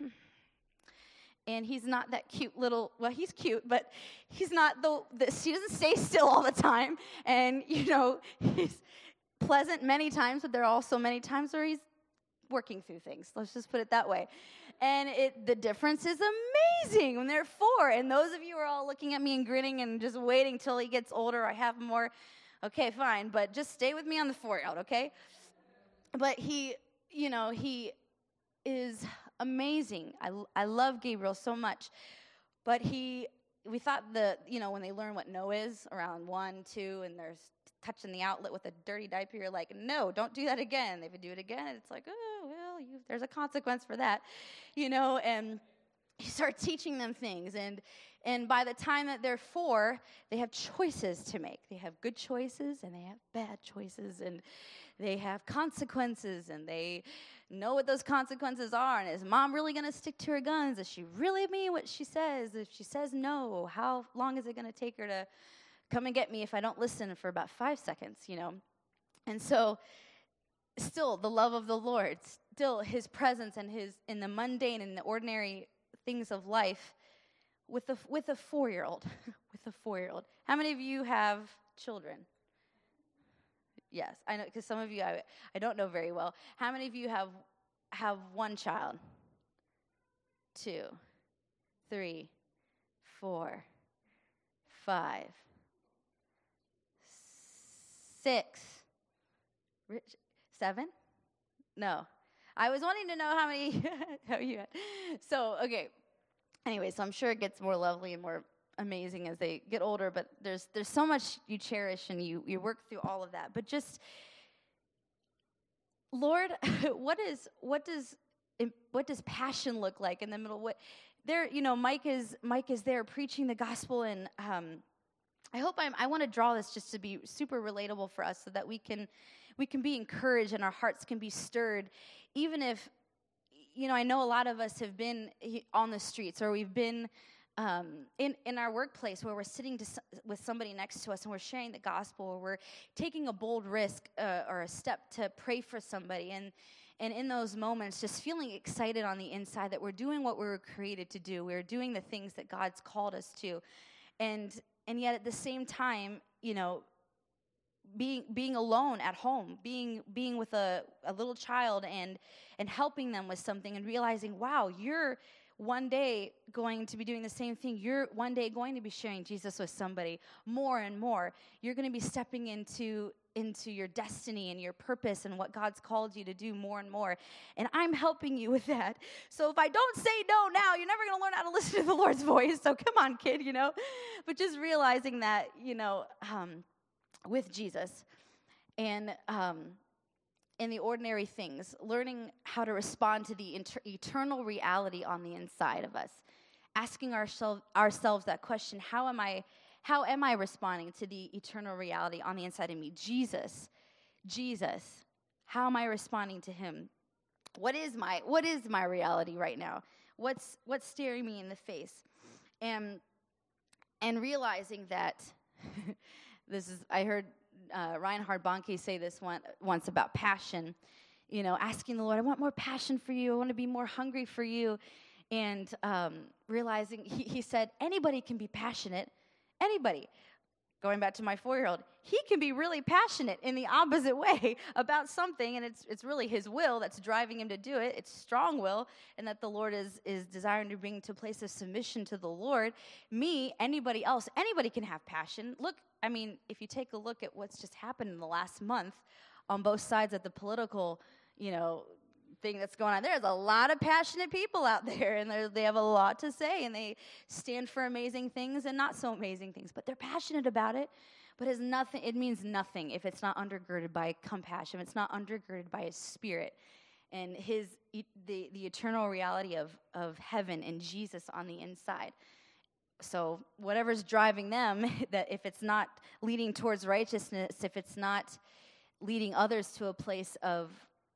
And he's not that cute little, well, he's cute, but he's not he doesn't stay still all the time. And, he's pleasant many times, but there are also many times where he's working through things. Let's just put it that way. And the difference is amazing when they're 4. And those of you who are all looking at me and grinning and just waiting till he gets older, I have more, okay, fine. But just stay with me on the 4-year-old, okay? But he is amazing. I love Gabriel so much. But we thought when they learn what no is around 1, 2, and they're touching the outlet with a dirty diaper, you're like, no, don't do that again. They would do it again, and it's like, oh, well, there's a consequence for that, and you start teaching them things. And by the time that they're 4, they have choices to make. They have good choices, and they have bad choices, and they have consequences, and they know what those consequences are. And is mom really going to stick to her guns? Does she really mean what she says? If she says no, how long is it going to take her to come and get me if I don't listen for about 5 seconds, And so still the love of the Lord, still his presence and in the mundane and the ordinary things of life with a 4-year-old, with a 4-year-old. How many of you have children? Yes, I know, because some of you I don't know very well. How many of you have one child? 2, 3, 4, 5, 6, 7? No. I was wanting to know how many you had. So, okay. Anyway, so I'm sure it gets more lovely and more amazing as they get older, but there's so much you cherish and you work through all of that. But just, Lord, what does passion look like in the middle? Mike is there preaching the gospel, and I want to draw this just to be super relatable for us, so that we can be encouraged and our hearts can be stirred, even if, I know a lot of us have been on the streets, or we've been in our workplace where we're sitting with somebody next to us and we're sharing the gospel, or we're taking a bold risk or a step to pray for somebody, and in those moments just feeling excited on the inside that we're doing what we were created to do. We're doing the things that God's called us to, and yet at the same time, being alone at home, being with a little child and helping them with something, and realizing, wow, you're one day going to be doing the same thing. You're one day going to be sharing Jesus with somebody more and more. You're going to be stepping into your destiny and your purpose and what God's called you to do more and more. And I'm helping you with that. So if I don't say no now, you're never going to learn how to listen to the Lord's voice. So come on, kid, But just realizing that, with Jesus and in the ordinary things, learning how to respond to the eternal reality on the inside of us, asking ourselves that question: how am I responding to the eternal reality on the inside of me? Jesus, how am I responding to him? What is my reality right now? What's staring me in the face? And realizing that I heard Reinhard Bonnke say this once about passion, asking the Lord, I want more passion for you. I want to be more hungry for you. And realizing, he said, anybody can be passionate. Anybody. going back to my 4-year-old, he can be really passionate in the opposite way about something, and it's really his will that's driving him to do it. It's strong will, and that the Lord is desiring to bring to a place of submission to the Lord. Me, anybody else, anybody can have passion. Look, I mean, if you take a look at what's just happened in the last month on both sides of the political, thing that's going on. There's a lot of passionate people out there, and they have a lot to say, and they stand for amazing things and not so amazing things, but they're passionate about it. But it means nothing if it's not undergirded by compassion, if it's not undergirded by his Spirit and the eternal reality of heaven and Jesus on the inside. So whatever's driving them, that if it's not leading towards righteousness, if it's not leading others to a place of,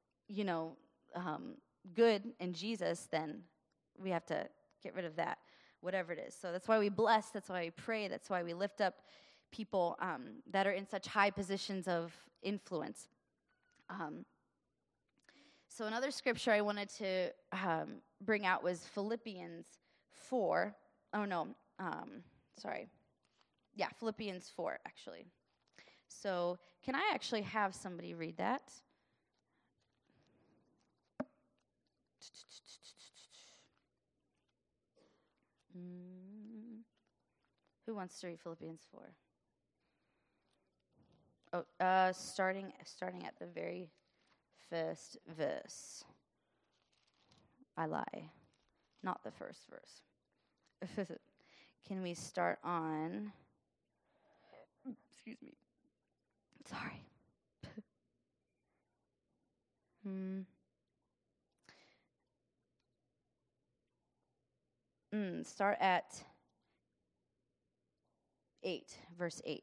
good in Jesus, then we have to get rid of that, whatever it is. So that's why we bless, that's why we pray, that's why we lift up people that are in such high positions of influence. So another scripture I wanted to bring out was Philippians 4. Philippians 4, actually. So can I actually have somebody read that? Who wants to read Philippians 4? Starting at the very first verse. I lie. Not the first verse. Can we start on... Excuse me. Sorry. Start at 8, verse 8.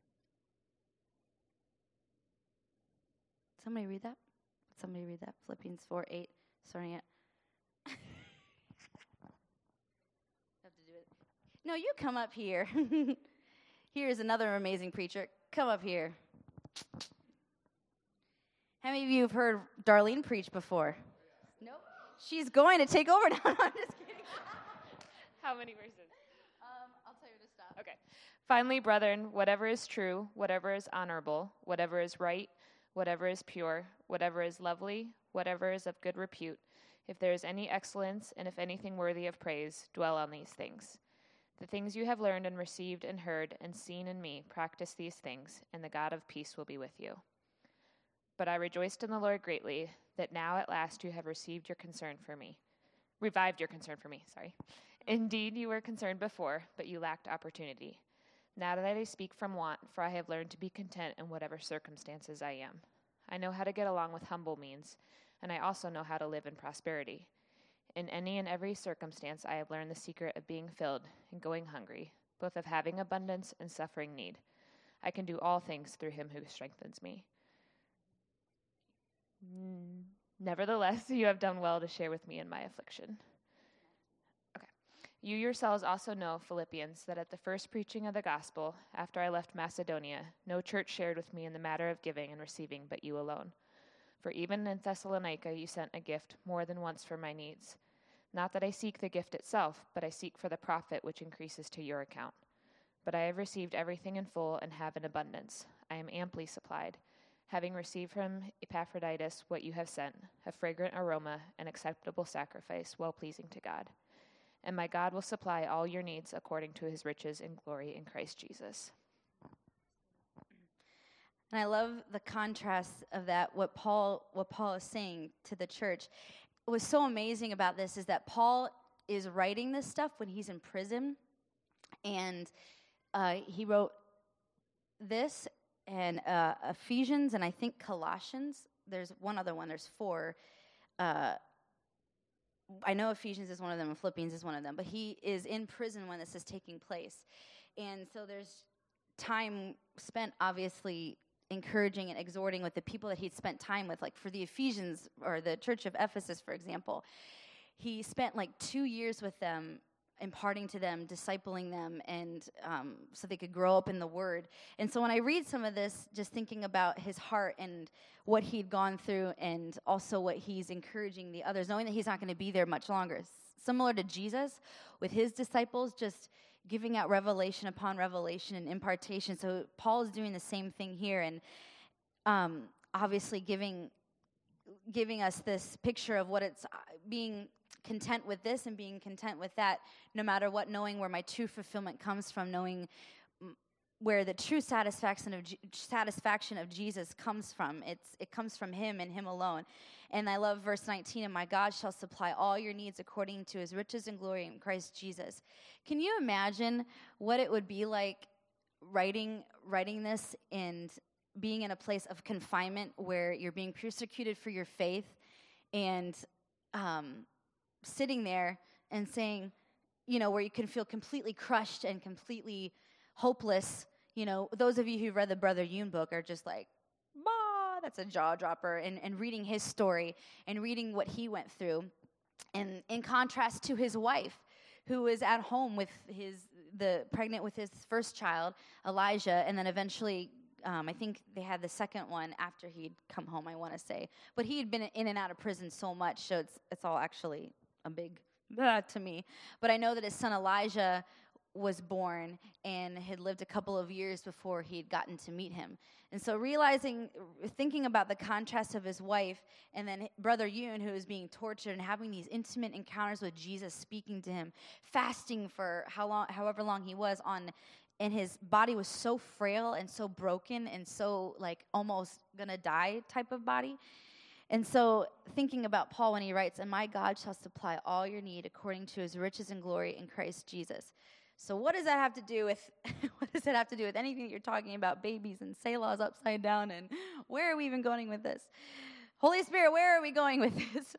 Somebody read that? Philippians 4, 8, starting at... have to do it. No, you come up here. Here's another amazing preacher. Come up here. How many of you have heard Darlene preach before? Nope. She's going to take over now. No, I'm just kidding. How many verses? I'll tell you to stop. Okay. Finally, brethren, whatever is true, whatever is honorable, whatever is right, whatever is pure, whatever is lovely, whatever is of good repute, if there is any excellence and if anything worthy of praise, dwell on these things. The things you have learned and received and heard and seen in me, practice these things, and the God of peace will be with you. But I rejoiced in the Lord greatly that now at last you have revived your concern for me. Indeed, you were concerned before, but you lacked opportunity. Now that I speak from want, for I have learned to be content in whatever circumstances I am. I know how to get along with humble means, and I also know how to live in prosperity. In any and every circumstance, I have learned the secret of being filled and going hungry, both of having abundance and suffering need. I can do all things through him who strengthens me. Nevertheless, you have done well to share with me in my affliction. You yourselves also know, Philippians, that at the first preaching of the gospel, after I left Macedonia, no church shared with me in the matter of giving and receiving but you alone. For even in Thessalonica you sent a gift more than once for my needs. Not that I seek the gift itself, but I seek for the profit which increases to your account. But I have received everything in full and have in abundance. I am amply supplied, having received from Epaphroditus what you have sent, a fragrant aroma, an acceptable sacrifice, well-pleasing to God. And my God will supply all your needs according to his riches and glory in Christ Jesus. And I love the contrast of that, what Paul is saying to the church. What was so amazing about this is that Paul is writing this stuff when he's in prison. And he wrote this and Ephesians and I think Colossians. There's one other one. There's 4. I know Ephesians is one of them and Philippians is one of them, but he is in prison when this is taking place. And so there's time spent, obviously, encouraging and exhorting with the people that he'd spent time with. Like for the Ephesians, or the church of Ephesus, for example, he spent like 2 years with them, imparting to them, discipling them, and so they could grow up in the Word. And so when I read some of this, just thinking about his heart and what he'd gone through, and also what he's encouraging the others, knowing that he's not going to be there much longer. Similar to Jesus with his disciples, just giving out revelation upon revelation and impartation. So Paul is doing the same thing here, and obviously giving us this picture of what it's being content with this and being content with that, no matter what, knowing where my true fulfillment comes from, knowing where the true satisfaction of Jesus comes from. It comes from him and him alone. And I love verse 19, and my God shall supply all your needs according to his riches and glory in Christ Jesus. Can you imagine what it would be like writing this and being in a place of confinement where you're being persecuted for your faith, and sitting there and saying, where you can feel completely crushed and completely hopeless. Those of you who read the Brother Yun book are just like, bah, that's a jaw dropper, and reading his story and reading what he went through. And in contrast to his wife, who was at home with pregnant with his first child, Elijah, and then eventually, I think they had the second one after he'd come home, I want to say. But he had been in and out of prison so much, so it's all actually a big to me. But I know that his son Elijah was born and had lived a couple of years before he'd gotten to meet him. And so thinking about the contrast of his wife and then Brother Yun, who was being tortured and having these intimate encounters with Jesus, speaking to him, fasting for however long he was on, and his body was so frail and so broken and so like almost gonna die type of body. And so thinking about Paul when he writes, and my God shall supply all your need according to his riches and glory in Christ Jesus. So what does that have to do with anything that you're talking about, babies and Selah's upside down, and where are we even going with this? Holy Spirit, where are we going with this?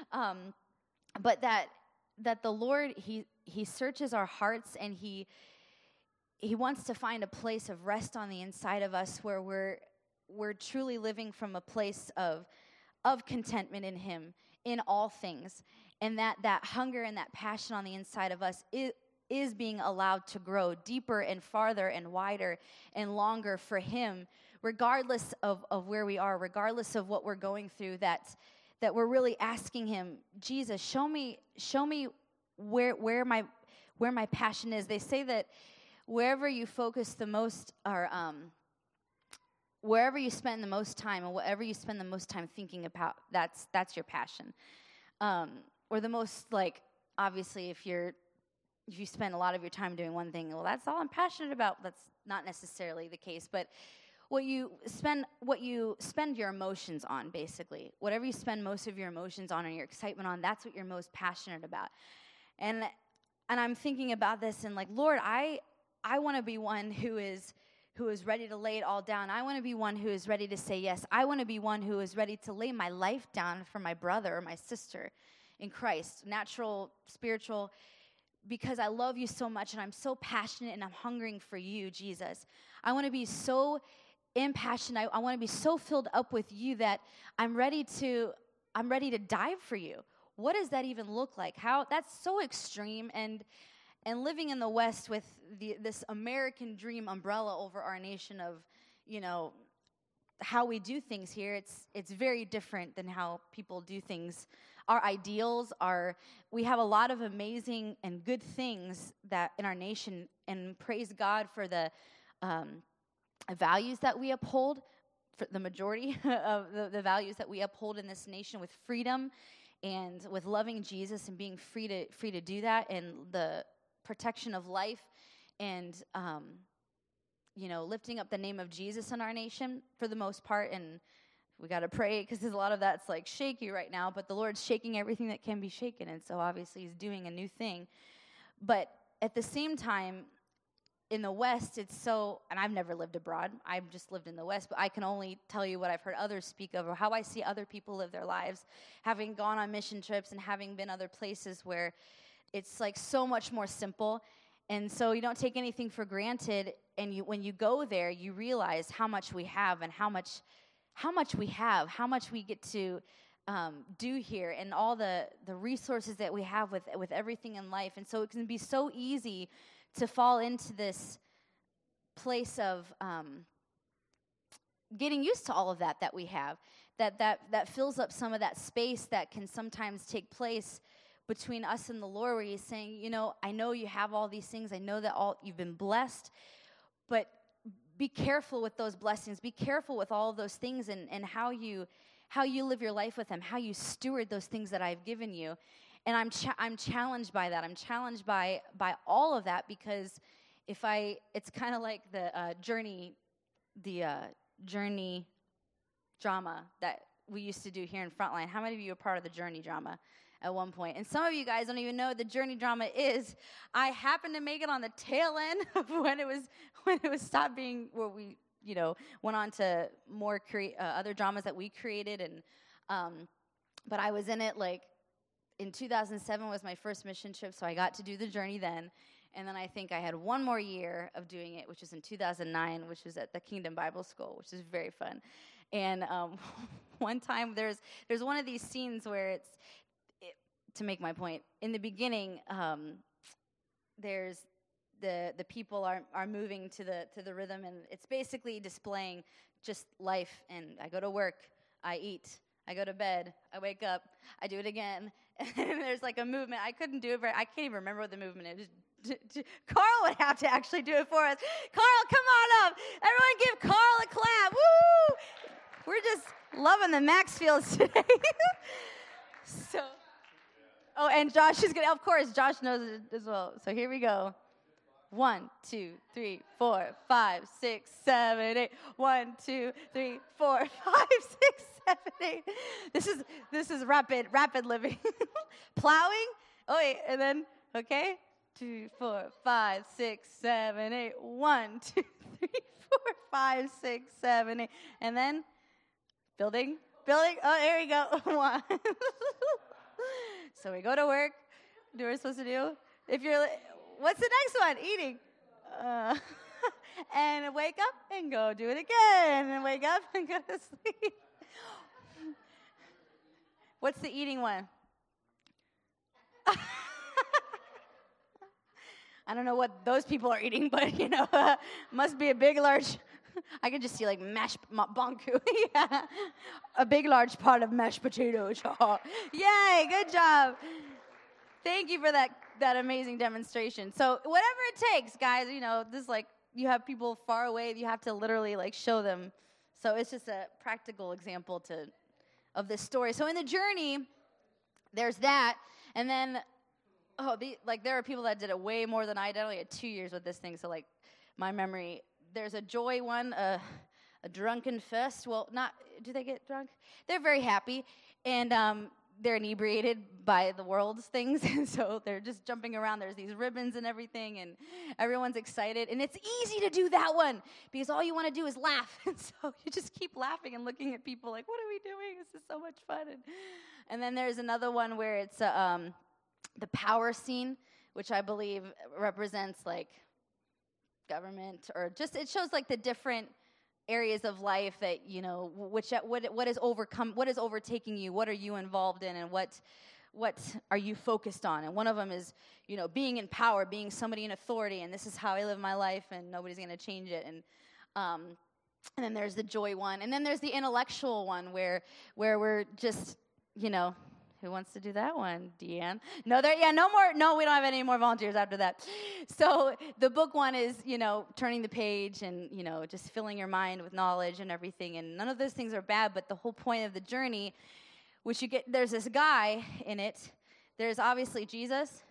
But that the Lord, he searches our hearts, and he wants to find a place of rest on the inside of us where we're truly living from a place of contentment in him in all things, and that hunger and that passion on the inside of us is being allowed to grow deeper and farther and wider and longer for him, regardless of where we are, regardless of what we're going through, that we're really asking him, Jesus, show me where my passion is. They say that wherever you focus the most, or wherever you spend the most time, and whatever you spend the most time thinking about, that's your passion. Or the most, like, obviously, if you spend a lot of your time doing one thing, well, that's all I'm passionate about. That's not necessarily the case, but what you spend your emotions on, basically, whatever you spend most of your emotions on and your excitement on, that's what you're most passionate about. And I'm thinking about this and like, Lord, I want to be one who is ready to lay it all down. I want to be one who is ready to say yes. I want to be one who is ready to lay my life down for my brother or my sister in Christ, natural, spiritual, because I love you so much and I'm so passionate and I'm hungering for you, Jesus. I want to be so impassioned. I want to be so filled up with you that I'm ready to die for you. What does that even look like? That's so extreme, and living in the West with this American dream umbrella over our nation of, how we do things here, it's very different than how people do things. Our ideals we have a lot of amazing and good things that in our nation, and praise God for the values that we uphold, for the majority of the values that we uphold in this nation, with freedom and with loving Jesus and being free to do that, and the protection of life, and lifting up the name of Jesus in our nation for the most part. And we got to pray because there's a lot of that's like shaky right now, but the Lord's shaking everything that can be shaken, and so obviously he's doing a new thing. But at the same time, in the West, and I've never lived abroad, I've just lived in the West, but I can only tell you what I've heard others speak of, or how I see other people live their lives, having gone on mission trips and having been other places where it's like so much more simple. And so you don't take anything for granted, and when you go there, you realize how much we have, and how much we get to do here, and all the resources that we have with everything in life. And so it can be so easy to fall into this place of getting used to all of that we have, that fills up some of that space that can sometimes take place between us and the Lord where he's saying, you know, I know you have all these things. I know that you've been blessed, but be careful with those blessings. Be careful with all of those things and how you live your life with them, how you steward those things that I've given you. And I'm challenged by that. I'm challenged by all of that, because it's kind of like the journey drama that we used to do here in Frontline. How many of you are part of the journey drama at one point? And some of you guys don't even know what the journey drama is. I happened to make it on the tail end of when it was stopped being, where we, you know, went on to more other dramas that we created. And but I was in it like in 2007 was my first mission trip, so I got to do the journey then. And then I think I had one more year of doing it, which was in 2009, which was at the Kingdom Bible School, which is very fun. And one time there's one of these scenes where to make my point, in the beginning, there's the people are moving to the rhythm, and it's basically displaying just life. And I go to work, I eat, I go to bed, I wake up, I do it again, and there's like a movement. I couldn't do it I can't even remember what the movement is. Carl would have to actually do it for us. Carl, come on up. Everyone give Carl a clap. Woo! We're just loving the Maxfields today. And Josh is going to, of course, Josh knows it as well. So here we go. 1, 2, 3, 4, 5, 6, 7, 8. 1, 2, 3, 4, 5, 6, 7, 8. This is rapid living. Plowing. Oh wait, and then okay. 2, 4, 5, 6, 7, 8. 1, 2, 3, 4, 5, 6, 7, 8. And then building. Oh, there we go. 1. So we go to work. Do what we're supposed to do. What's the next one? Eating. And wake up and go do it again. And wake up and go to sleep. What's the eating one? I don't know what those people are eating, but, you know, must be a big, large, I could just see, like, mashed banku. Yeah. A big, large pot of mashed potatoes. Yay, good job. Thank you for that amazing demonstration. So whatever it takes, guys, you know, this, like, you have people far away, you have to literally, like, show them. So it's just a practical example of this story. So in the journey, there's that, and then there are people that did it way more than I did. I only had 2 years with this thing, so like my memory. There's a joy one, a drunken fest. Well, do they get drunk? They're very happy, and they're inebriated by the world's things, and so they're just jumping around. There's these ribbons and everything, and everyone's excited. And it's easy to do that one because all you want to do is laugh, and so you just keep laughing and looking at people like, "What are we doing? This is so much fun." And then there's another one where it's the power scene, which I believe represents like government, or just it shows like the different areas of life that, you know, what is overtaking you, what are you involved in, and what are you focused on. And one of them is, you know, being in power, being somebody in authority, and this is how I live my life, and nobody's going to change it. And then there's the joy one, and then there's the intellectual one where we're just, you know. Who wants to do that one? Deanne? No more. No, we don't have any more volunteers after that. So the book one is, you know, turning the page and, you know, just filling your mind with knowledge and everything. And none of those things are bad, but the whole point of the journey, which there's this guy in it. There's obviously Jesus,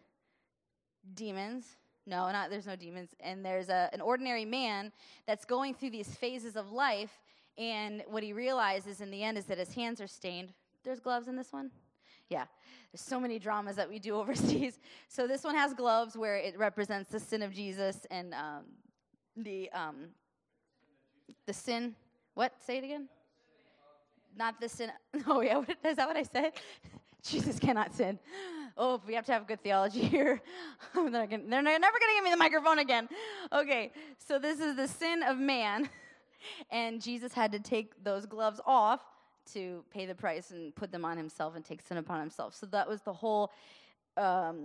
demons. There's no demons. And there's an ordinary man that's going through these phases of life. And what he realizes in the end is that his hands are stained. There's gloves in this one? Yeah, there's so many dramas that we do overseas. So this one has gloves where it represents the sin of Jesus and the sin. What? Say it again. Not the sin. Oh yeah, is that what I said? Jesus cannot sin. Oh, we have to have good theology here. They're never going to give me the microphone again. Okay, so this is the sin of man, and Jesus had to take those gloves off to pay the price and put them on himself and take sin upon himself. So that was the whole, all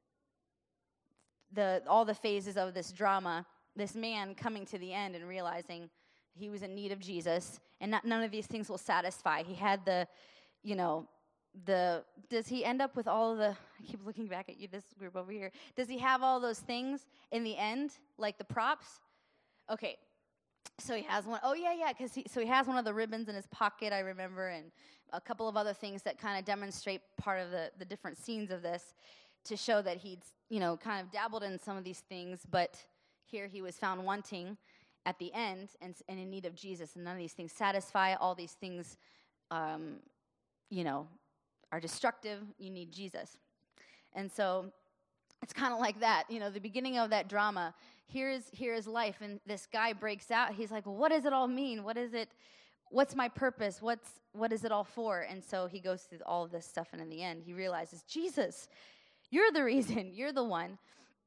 the phases of this drama, this man coming to the end and realizing he was in need of Jesus, and none of these things will satisfy. He had the, you know, does he end up with all of the, I keep looking back at you, this group over here. Does he have all those things in the end, like the props? Okay, so he has one. Oh, yeah, because he has one of the ribbons in his pocket, I remember, and a couple of other things that kind of demonstrate part of the different scenes of this to show that he'd, kind of dabbled in some of these things, but here he was found wanting at the end and in need of Jesus, and none of these things satisfy. All these things, are destructive. You need Jesus. And so it's kind of like that. The beginning of that drama, here is life, and this guy breaks out. He's like, well, what does it all mean? What is it? What's my purpose? What is it all for? And so he goes through all of this stuff, and in the end, he realizes, Jesus, you're the reason. You're the one.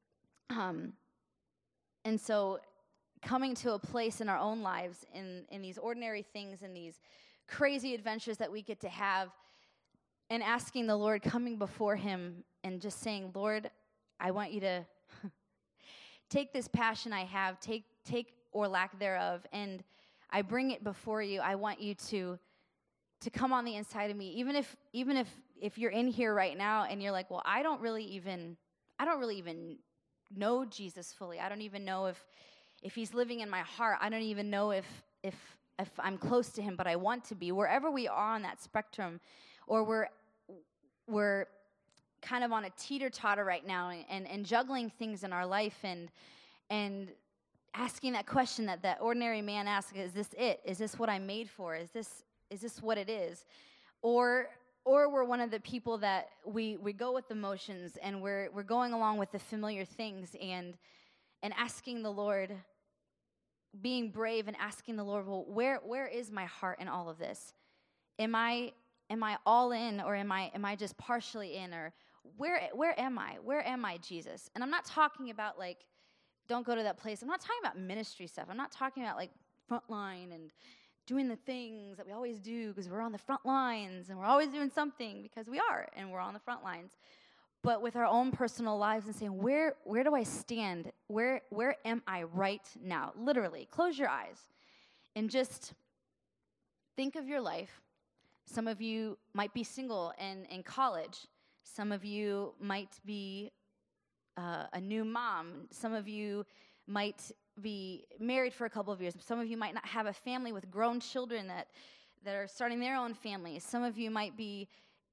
And so coming to a place in our own lives, in these ordinary things, in these crazy adventures that we get to have, and asking the Lord, coming before him, and just saying, Lord, I want you to take this passion I have, take or lack thereof, and I bring it before you. I want you to come on the inside of me, even if you're in here right now and you're like, well, I don't really even know Jesus fully. I don't even know if he's living in my heart. I don't even know if I'm close to him, but I want to be. Wherever we are on that spectrum, or we're kind of on a teeter-totter right now and juggling things in our life and asking that question that ordinary man asks, is this it? Is this what I'm made for? Is this what it is? Or we're one of the people that we go with the motions, and we're going along with the familiar things and asking the Lord, being brave and asking the Lord, well, where is my heart in all of this? Am I all in, or am I just partially in, or where am I? Where am I, Jesus? And I'm not talking about like, don't go to that place. I'm not talking about ministry stuff. I'm not talking about like frontline and doing the things that we always do because we're on the front lines and we're always doing something because we are and we're on the front lines. But with our own personal lives and saying, where do I stand? Where am I right now? Literally, close your eyes and just think of your life. Some of you might be single and in college. Some of you might be a new mom. Some of you might be married for a couple of years. Some of you might not have a family with grown children that are starting their own families. Some of you might be,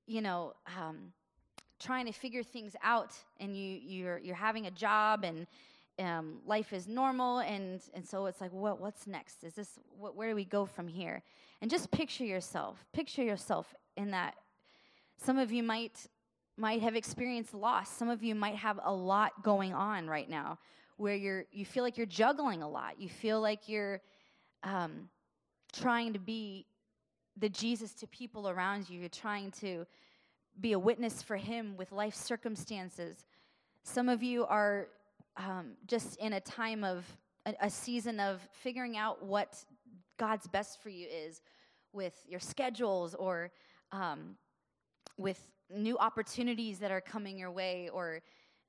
trying to figure things out, and you're having a job, and life is normal, and so it's like, what's next? Is this where do we go from here? And just picture yourself in that. Some of you might have experienced loss. Some of you might have a lot going on right now, where you feel like you're juggling a lot. You feel like you're trying to be the Jesus to people around you. You're trying to be a witness for him with life circumstances. Some of you are just in a time of a season of figuring out what God's best for you is, with your schedules, or with new opportunities that are coming your way, or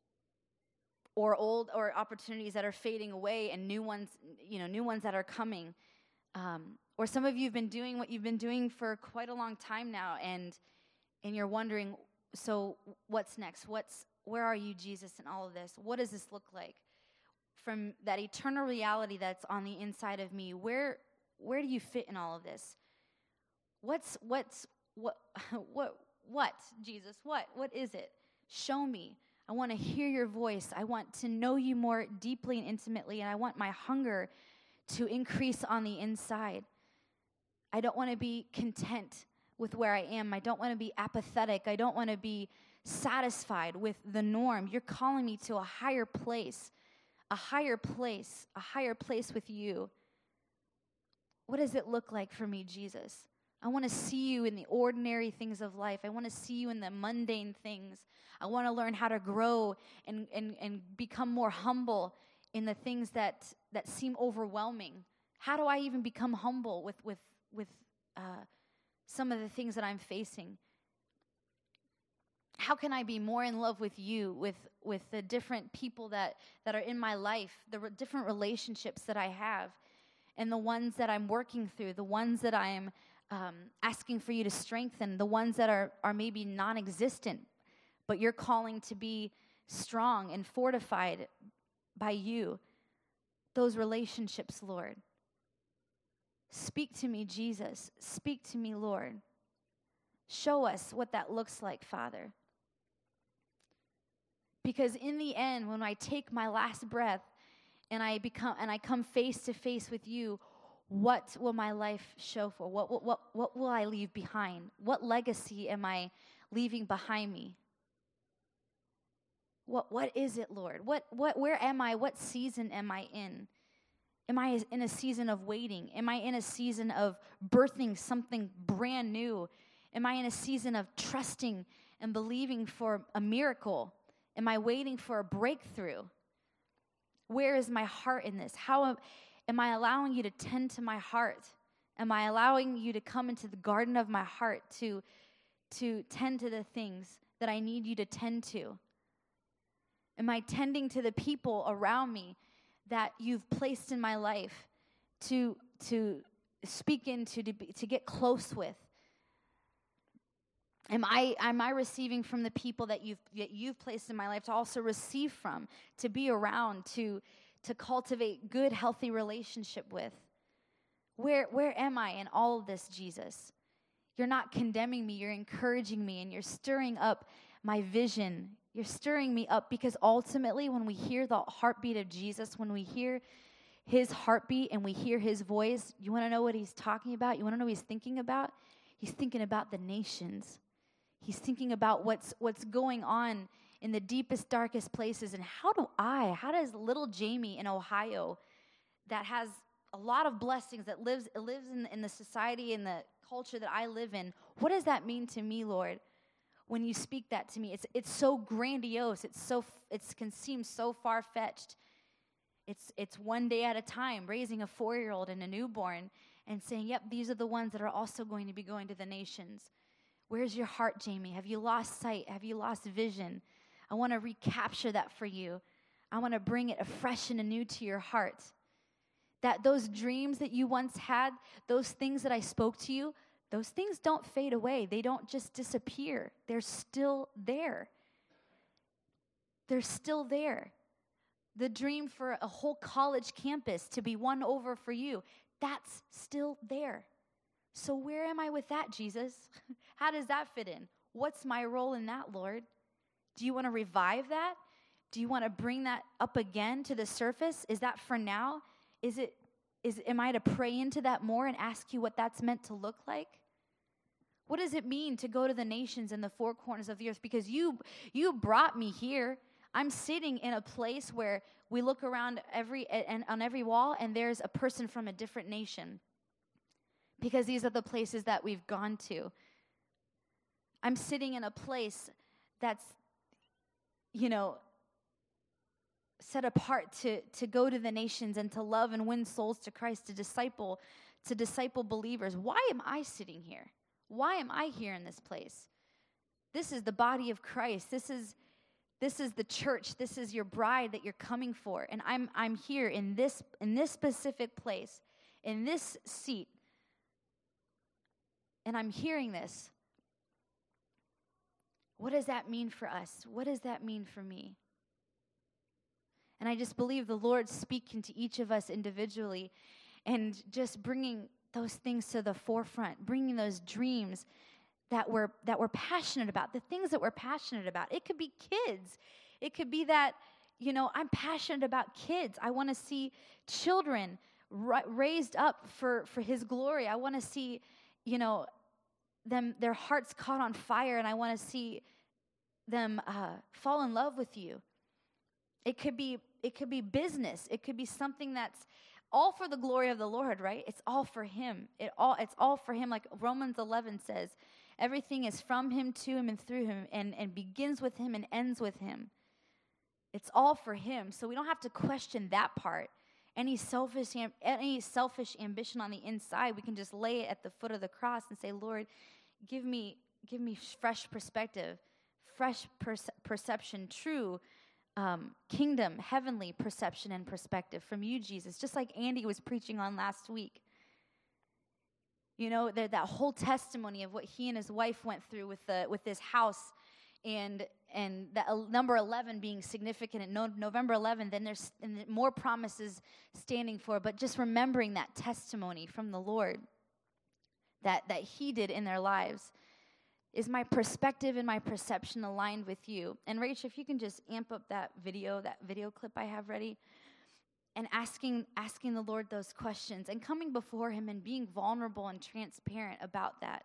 old or opportunities that are fading away, and new ones that are coming. Or some of you have been doing what you've been doing for quite a long time now, and you're wondering, so what's next? Where are you, Jesus, in all of this? What does this look like? From that eternal reality that's on the inside of me, where do you fit in all of this? What, Jesus? What is it? Show me. I want to hear your voice. I want to know you more deeply and intimately, and I want my hunger to increase on the inside. I don't want to be content with where I am. I don't want to be apathetic. I don't want to be satisfied with the norm. You're calling me to a higher place with you. What does it look like for me, Jesus? I want to see you in the ordinary things of life. I want to see you in the mundane things. I want to learn how to grow and become more humble in the things that seem overwhelming. How do I even become humble with some of the things that I'm facing? How can I be more in love with you, with the different people that are in my life, the different relationships that I have, and the ones that I'm working through, the ones that I'm asking for you to strengthen the ones that are maybe non-existent, but you're calling to be strong and fortified by you. Those relationships, Lord. Speak to me, Jesus. Speak to me, Lord. Show us what that looks like, Father. Because in the end, when I take my last breath and I come face to face with you, what will my life show for? What will I leave behind? What legacy am I leaving behind me? What is it, Lord? Where am I? What season am I in? Am I in a season of waiting? Am I in a season of birthing something brand new? Am I in a season of trusting and believing for a miracle? Am I waiting for a breakthrough? Where is my heart in this? How am I allowing you to tend to my heart? Am I allowing you to come into the garden of my heart to tend to the things that I need you to tend to? Am I tending to the people around me that you've placed in my life to speak into, to get close with? Am I receiving from the people that you've placed in my life to also receive from, to be around, to cultivate good, healthy relationship with? Where am I in all of this, Jesus? You're not condemning me, you're encouraging me, and you're stirring up my vision. You're stirring me up, because ultimately when we hear the heartbeat of Jesus, when we hear his heartbeat and we hear his voice, you want to know what he's talking about? You want to know what he's thinking about? He's thinking about the nations. He's thinking about what's going on in the deepest, darkest places. And how does little Jamie in Ohio, that has a lot of blessings, that lives in the society and the culture that I live in, what does that mean to me, Lord? When you speak that to me, it's so grandiose. It can seem so far-fetched. It's one day at a time, raising a 4-year-old and a newborn, and saying, "Yep, these are the ones that are also going to be going to the nations." Where's your heart, Jamie? Have you lost sight? Have you lost vision? I want to recapture that for you. I want to bring it afresh and anew to your heart. That those dreams that you once had, those things that I spoke to you, those things don't fade away. They don't just disappear. They're still there. They're still there. The dream for a whole college campus to be won over for you, that's still there. So where am I with that, Jesus? How does that fit in? What's my role in that, Lord? Do you want to revive that? Do you want to bring that up again to the surface? Is that for now? Am I to pray into that more and ask you what that's meant to look like? What does it mean to go to the nations in the four corners of the earth? Because you brought me here. I'm sitting in a place where we look around on every wall, and there's a person from a different nation. Because these are the places that we've gone to. I'm sitting in a place that's, set apart to go to the nations and to love and win souls to Christ, to disciple believers. Why am I sitting here? Why am I here in this place? This is the body of Christ. This is the church. This is your bride that you're coming for. And I'm here in this specific place, in this seat. And I'm hearing this. What does that mean for us? What does that mean for me? And I just believe the Lord speaking to each of us individually and just bringing those things to the forefront, bringing those dreams that we're passionate about, the things that we're passionate about. It could be kids. It could be that, I'm passionate about kids. I want to see children raised up for his glory. I want to see, their hearts caught on fire, and I want to see them fall in love with you. It could be business. It could be something that's all for the glory of the Lord, right? It's all for him. It's all for him. Like Romans 11 says, everything is from him, to him, and through him, and begins with him and ends with him. It's all for him. So we don't have to question that part. Any selfish ambition on the inside, we can just lay it at the foot of the cross and say, Lord, give me fresh perspective, fresh perception, true kingdom, heavenly perception and perspective from you, Jesus, just like Andy was preaching on last week. You know, that whole testimony of what he and his wife went through with this house, and the number 11 being significant, and November 11, then there's more promises standing for, but just remembering that testimony from the Lord that he did in their lives. Is my perspective and my perception aligned with you? And Rach, if you can just amp up that video clip I have ready, and asking the Lord those questions, and coming before him and being vulnerable and transparent about that.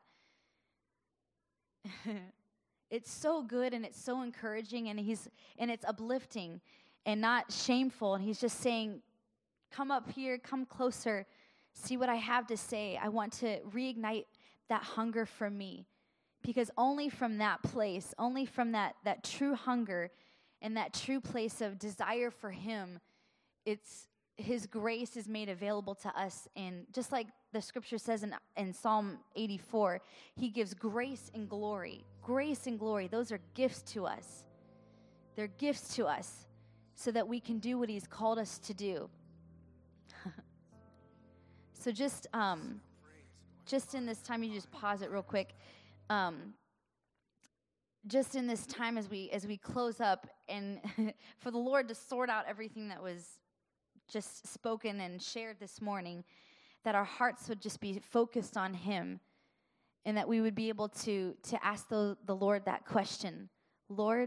It's so good, and it's so encouraging, and it's uplifting and not shameful. And he's just saying, come up here, come closer, see what I have to say. I want to reignite that hunger for me. Because only from that place, only from that true hunger and that true place of desire for him, it's his grace is made available to us. And just like the scripture says in Psalm 84, he gives grace and glory. Grace and glory, those are gifts to us. They're gifts to us so that we can do what he's called us to do. So just in this time, you just pause it real quick. Just in this time as we close up, and for the Lord to sort out everything that was just spoken and shared this morning, that our hearts would just be focused on him, and that we would be able to ask the Lord that question. Lord,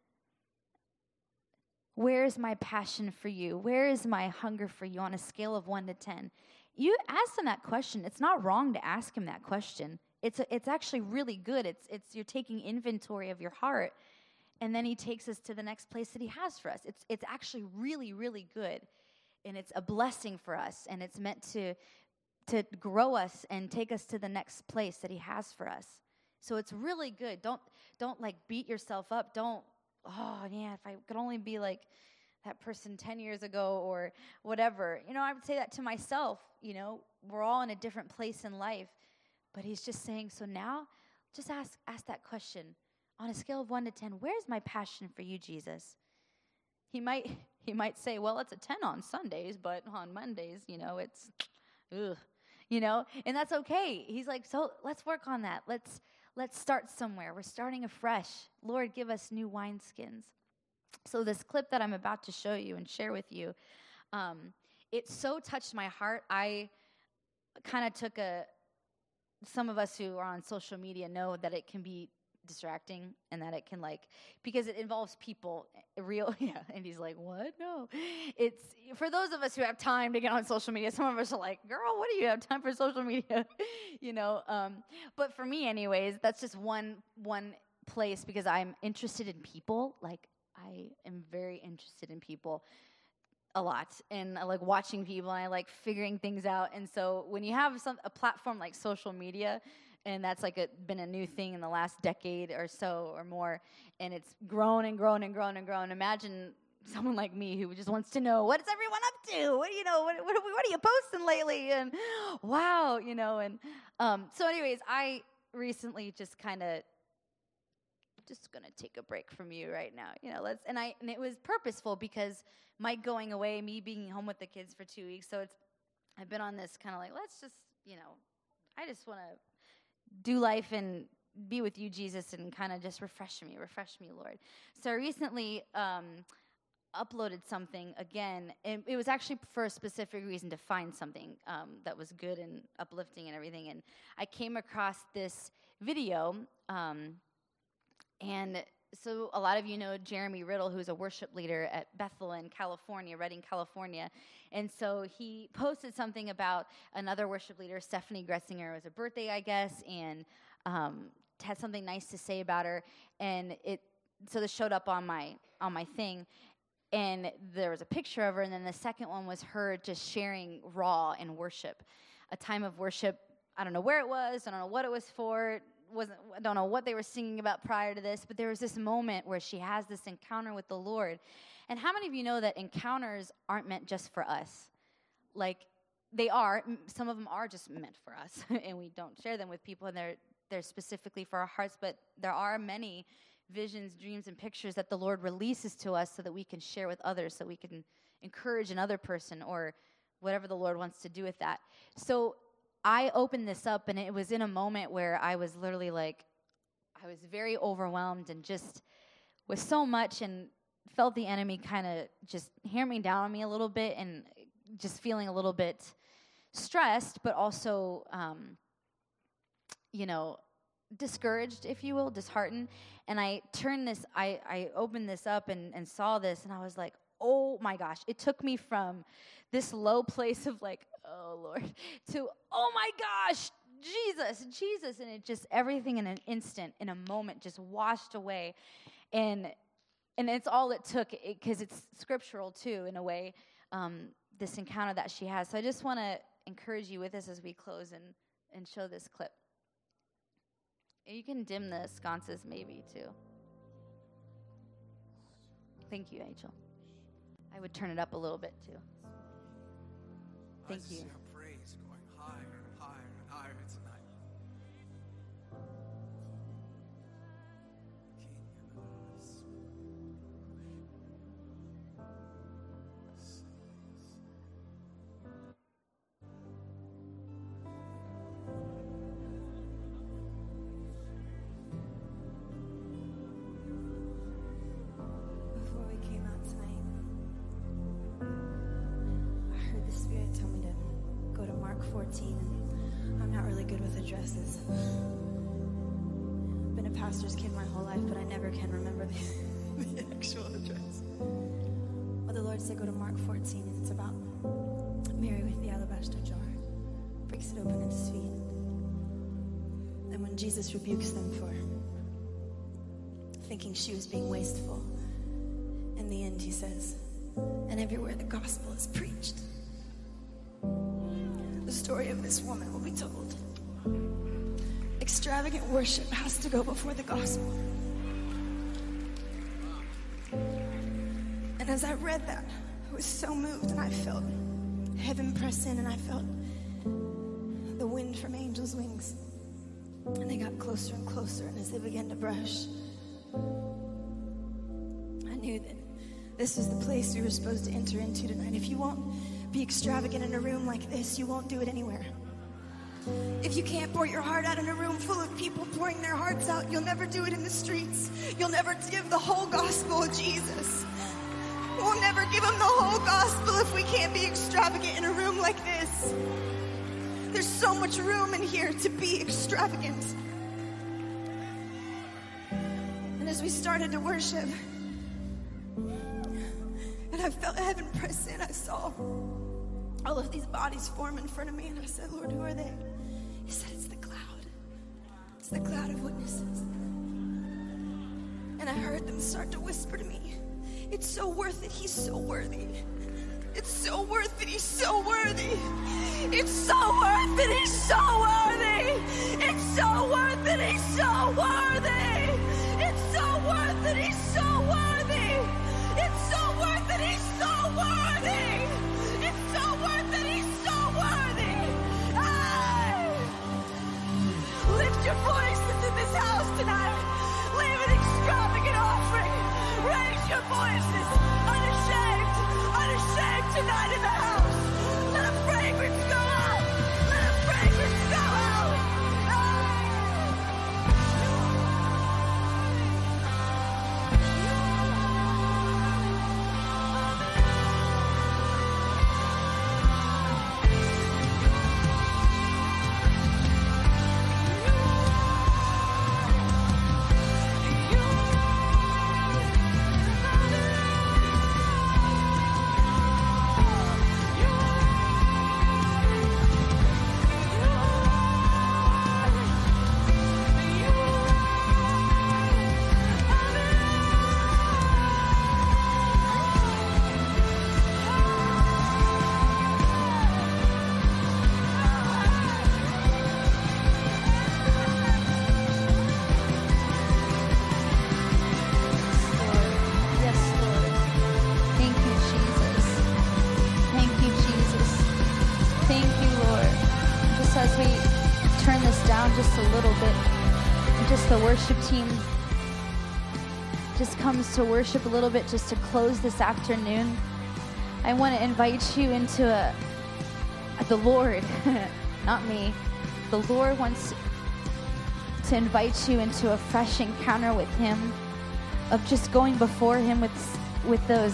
where is my passion for you? Where is my hunger for you on a scale of 1 to 10? You ask him that question. It's not wrong to ask him that question. It's actually really good. It's you're taking inventory of your heart, and then he takes us to the next place that he has for us. It's actually really, really good, and it's a blessing for us, and it's meant to grow us and take us to the next place that he has for us. So it's really good. Don't like beat yourself up. Don't, oh yeah, if I could only be like that person 10 years ago or whatever. You know, I would say that to myself. You know, we're all in a different place in life. But he's just saying, so now, just ask that question. On a scale of 1 to 10, where's my passion for you, Jesus? He might say, well, it's a 10 on Sundays, but on Mondays, you know, it's, ugh, you know, and that's okay. He's like, so let's work on that. Let's start somewhere. We're starting afresh. Lord, give us new wineskins. So this clip that I'm about to show you and share with you, it so touched my heart. I kind of took some of us who are on social media know that it can be distracting, and that it can because it involves people, yeah. And he's like, what? No. It's for those of us who have time to get on social media. Some of us are like, girl, what do you have time for social media? You know, but for me anyways, that's just one place, because I'm interested in people. Like, I am very interested in people a lot, and I like watching people, and I like figuring things out. And so when you have a platform like social media, and that's been a new thing in the last decade or so or more, and it's grown and grown and grown and grown. Imagine someone like me who just wants to know, what is everyone up to? What are you posting lately? And wow, you know. And so anyways, I recently just kind of just gonna take a break from you right now, you know. And it was purposeful, because Mike going away, me being home with the kids for 2 weeks. So I've been on this kind of let's just, you know, I just want to do life and be with you, Jesus, and kind of just refresh me, Lord. So I recently uploaded something again, and it was actually for a specific reason, to find something that was good and uplifting and everything. And I came across this video, and so a lot of you know Jeremy Riddle, who's a worship leader at Bethel in California, Redding, California. And so he posted something about another worship leader, Stephanie Gressinger. It was her birthday, I guess, and had something nice to say about her. And so this showed up on my thing, and there was a picture of her. And then the second one was her just sharing raw in worship, a time of worship. I don't know where it was. I don't know what it was for. I don't know what they were singing about prior to this, but there was this moment where she has this encounter with the Lord. And how many of you know that encounters aren't meant just for us? Like, they are. Some of them are just meant for us, and we don't share them with people, and they're specifically for our hearts. But there are many visions, dreams, and pictures that the Lord releases to us so that we can share with others, so we can encourage another person, or whatever the Lord wants to do with that. So I opened this up, and it was in a moment where I was literally like, I was very overwhelmed and just with so much, and felt the enemy kind of just hammering down on me a little bit, and just feeling a little bit stressed, but also, discouraged, if you will, disheartened. And I turned this, I opened this up and saw this, and I was like, oh my gosh. It took me from this low place of like, oh Lord, to, oh my gosh, Jesus. And it just, everything in an instant, in a moment, just washed away. And it's all it took, because it's scriptural too, in a way, this encounter that she has. So I just want to encourage you with this as we close and show this clip. You can dim the sconces maybe too. Thank you, Angel. I would turn it up a little bit too. Thank you. Praise going higher and higher and higher tonight. Before we came out tonight, I heard the Spirit tell me to go to Mark 14, and I'm not really good with addresses. I've been a pastor's kid my whole life, but I never can remember the actual address. Well, the Lord said go to Mark 14, and it's about Mary with the alabaster jar. Breaks it open at his feet. And when Jesus rebukes them for thinking she was being wasteful, in the end he says, and everywhere the gospel is preached, the story of this woman will be told. Extravagant worship has to go before the gospel. And as I read that, I was so moved, and I felt heaven press in, and I felt the wind from angels' wings. And they got closer and closer, and as they began to brush, I knew that this was the place we were supposed to enter into tonight. If you won't be extravagant in a room like this, you won't do it anywhere. If you can't pour your heart out in a room full of people pouring their hearts out, you'll never do it in the streets. You'll never give the whole gospel of Jesus. We'll never give them the whole gospel if we can't be extravagant in a room like this. There's so much room in here to be extravagant. And as we started to worship, and I felt heaven press in, I saw all of these bodies form in front of me, and I said, Lord, who are they? He said, it's the cloud. It's the cloud of witnesses. And I heard them start to whisper to me, it's so worth it, he's so worthy. It's so worth it, he's so worthy. It's so worth it, he's so worthy. It's so worth it, he's so worthy. It's so worth it, he's so worthy. It's so worth it, he's so worthy. It's so worth it, he's so worthy. Hey! Lift your voices in this house tonight. Leave an extravagant offering. Raise your voices, unashamed tonight in the house. Let a fragrance go out. Let a fragrance go out. Just a little bit, and just the worship team just comes to worship a little bit just to close this afternoon. I want to invite you into the Lord not me. The Lord wants to invite you into a fresh encounter with him, of just going before him with those,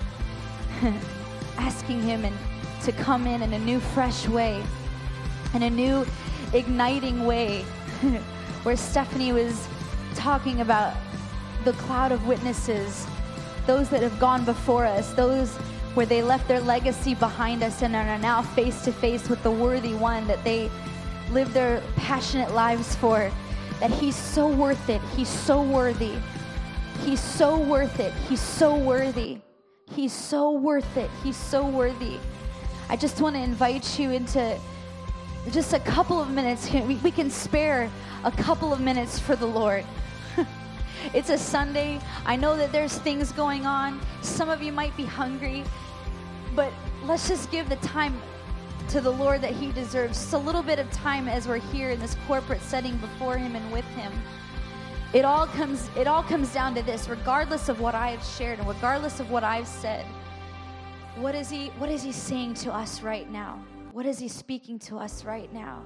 asking him and to come in a new fresh way, in a new igniting way, where Stephanie was talking about the cloud of witnesses, those that have gone before us, those where they left their legacy behind us and are now face to face with the worthy one that they lived their passionate lives for, that he's so worth it, he's so worthy, he's so worth it, he's so worthy, he's so worth it, he's so worthy. I just want to invite you into just a couple of minutes. We can spare a couple of minutes for the Lord. It's a Sunday. I know that there's things going on. Some of you might be hungry, but let's just give the time to the Lord that he deserves. Just a little bit of time as we're here in this corporate setting before him and with him. It all comes down to this. Regardless of what I have shared and regardless of what I've said, what is he saying to us right now? What is he speaking to us right now?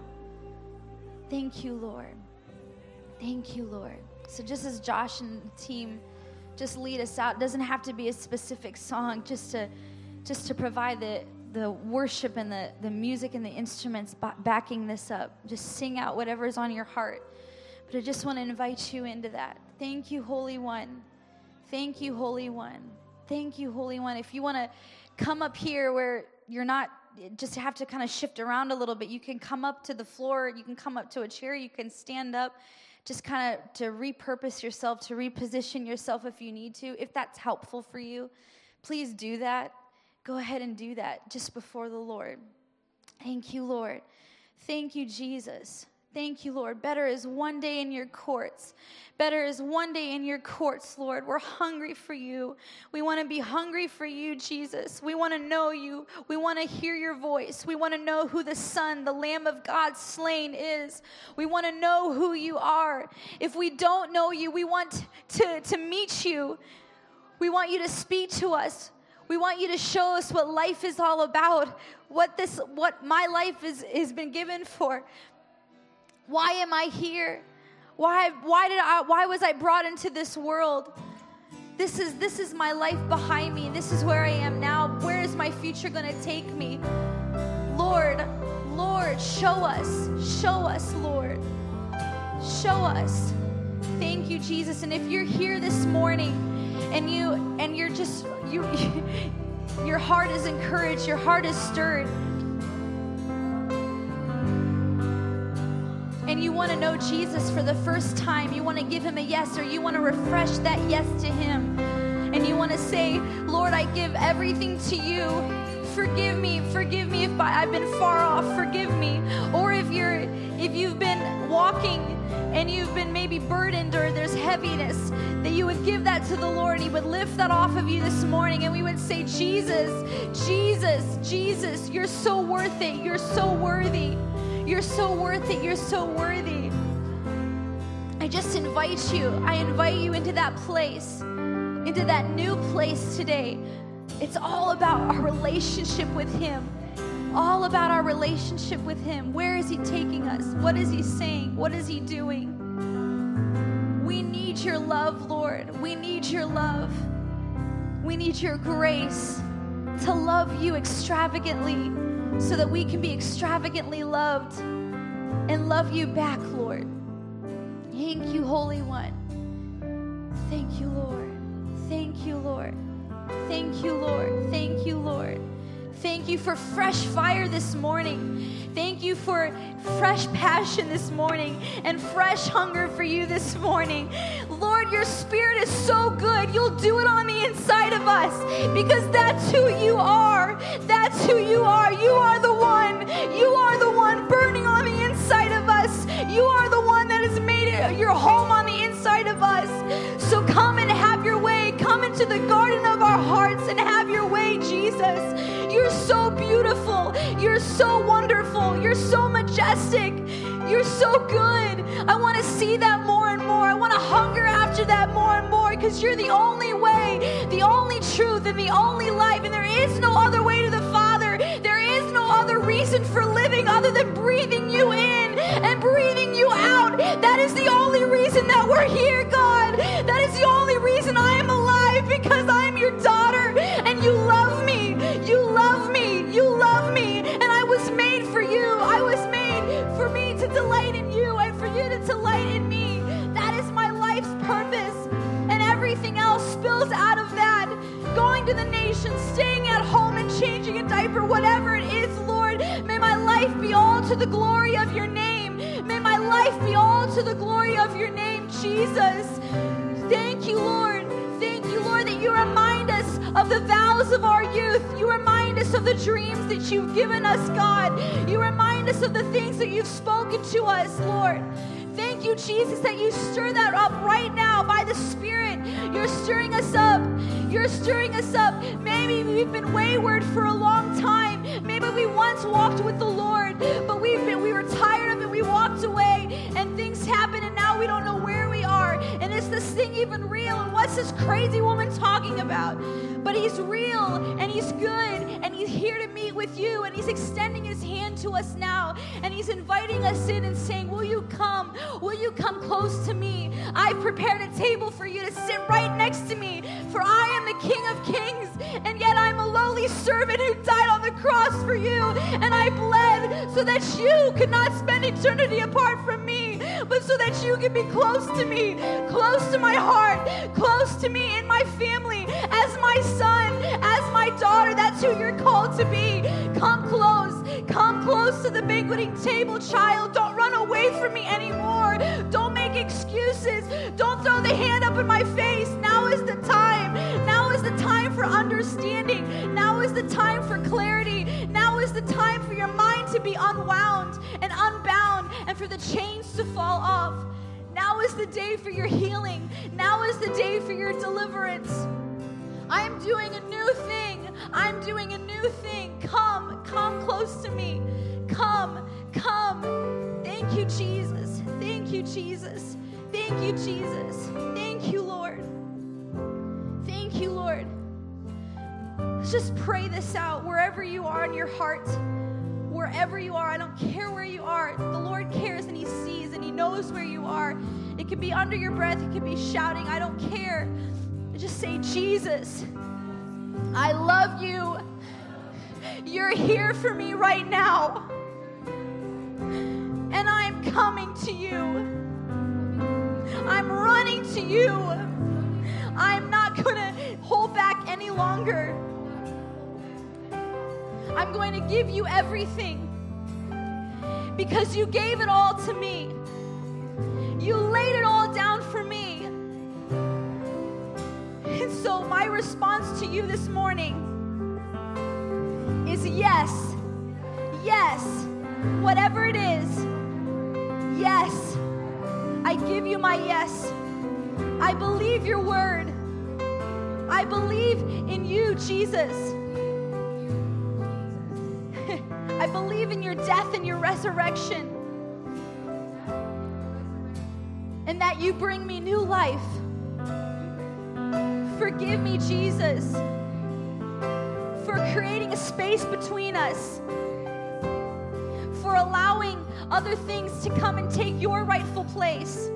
Thank you, Lord. Thank you, Lord. So just as Josh and the team just lead us out, it doesn't have to be a specific song, just to provide the worship and the music and the instruments backing this up. Just sing out whatever is on your heart. But I just want to invite you into that. Thank you, Holy One. Thank you, Holy One. Thank you, Holy One. If you want to come up here where you're not, just have to kind of shift around a little bit, you can come up to the floor, you can come up to a chair, you can stand up, just kind of to repurpose yourself, to reposition yourself if you need to. If that's helpful for you, please do that. Go ahead and do that just before the Lord. Thank you, Lord. Thank you, Jesus. Thank you, Lord. Better is one day in your courts. Better is one day in your courts, Lord. We're hungry for you. We want to be hungry for you, Jesus. We want to know you. We want to hear your voice. We want to know who the Son, the Lamb of God slain is. We want to know who you are. If we don't know you, we want to meet you. We want you to speak to us. We want you to show us what life is all about, what my life has been given for. Why am I here? Why was I brought into this world? This is my life behind me. This is where I am now. Where is my future going to take me? Lord, show us, Lord. Show us. Thank you, Jesus. And if you're here this morning and you're just your heart is encouraged, your heart is stirred, and you want to know Jesus for the first time, you want to give him a yes, or you want to refresh that yes to him, and you want to say, Lord, I give everything to you. Forgive me if I've been far off, forgive me. Or if you've been walking and you've been maybe burdened or there's heaviness, that you would give that to the Lord and he would lift that off of you this morning, and we would say, Jesus, Jesus, Jesus, you're so worth it, you're so worthy. You're so worth it. You're so worthy. I just invite you into that place, into that new place today. It's all about our relationship with him. All about our relationship with him. Where is he taking us? What is he saying? What is he doing? We need your love, Lord. We need your love. We need your grace to love you extravagantly, so that we can be extravagantly loved and love you back, Lord. Thank you, Holy One. Thank you, Lord. Thank you, Lord. Thank you, Lord. Thank you, Lord. Thank you for fresh fire this morning. Thank you for fresh passion this morning and fresh hunger for you this morning. Lord, your Spirit is so good. You'll do it on the inside of us, because that's who you are. That's who you are. You are the one. You are the one burning on the inside of us. You are the one that has made it your home on the inside of us. So come and have your way. Come into the garden of our hearts and have your way, Jesus. You're so beautiful. You're so wonderful. You're so majestic. You're so good. I want to see that more and more. I want to hunger after that more and more, because you're the only way, the only truth, and the only life. And there is no other way to the Father. There is no other reason for living other than breathing you in and breathing you out. That is the only reason that we're here, God. That is the only reason I am alive, because I am your daughter and you love me. You love me. You love me. And I was made for you. I was made for me to delight in you and for you to delight in me. That is my life's purpose. And everything else spills out of that. Going to the nations, staying at home and changing a diaper, whatever it is, Lord, may my life be all to the glory of your name. May my life be all to the glory of your name, Jesus. Thank you, Lord. Thank you, Lord, that you remind us of the vows of our youth. You remind us of the dreams that you've given us, God. You remind us of the things that you've spoken to us, Lord. Thank you, Jesus, that you stir that up right now by the Spirit. You're stirring us up. You're stirring us up. Maybe we've been wayward for a long time. Maybe we once walked with the Lord, but we were tired of it. We walked away, and things happened, and now we don't know where we are. And is this thing even real? And what's this crazy woman talking about? But he's real, and he's good, and he's here to meet with you, and he's extending his hand to us now, and he's inviting us in and saying, will you come? Will you come close to me? I've prepared a table for you to sit right next to me, for I am the King of Kings, and yet I'm a lowly servant who died on the cross for you, and I bled so that you could not spend eternity apart from me, but so that you could be close to me, close to my heart, close to me in my family, as my son, as my daughter. That's who you're called to be. Come close to the banqueting table, child. Don't run away from me anymore. Don't make excuses. Don't throw the hand up in my face. Now is the time. Now is the time for understanding. Now is the time for clarity. Now is the time for your mind to be unwound and unbound, and for the chains to fall off. Now is the day for your healing. Now is the day for your deliverance. I'm doing a new thing. I'm doing a new thing. Come close to me. Come. Thank you, Jesus. Thank you, Jesus. Thank you, Jesus. Thank you, Lord. Thank you, Lord. Let's just pray this out wherever you are in your heart. Wherever you are, I don't care where you are. The Lord cares, and he sees, and he knows where you are. It could be under your breath. It could be shouting. I don't care. Just say, Jesus, I love you. You're here for me right now. And I'm coming to you. I'm running to you. I'm not going to hold back any longer. I'm going to give you everything, because you gave it all to me. You laid it all down for me. And so my response to you this morning is yes. Yes. Whatever it is. Yes. I give you my yes. I believe your word. I believe in you, Jesus. I believe in your death and your resurrection. And that you bring me new life. Forgive me, Jesus, for creating a space between us, for allowing other things to come and take your rightful place.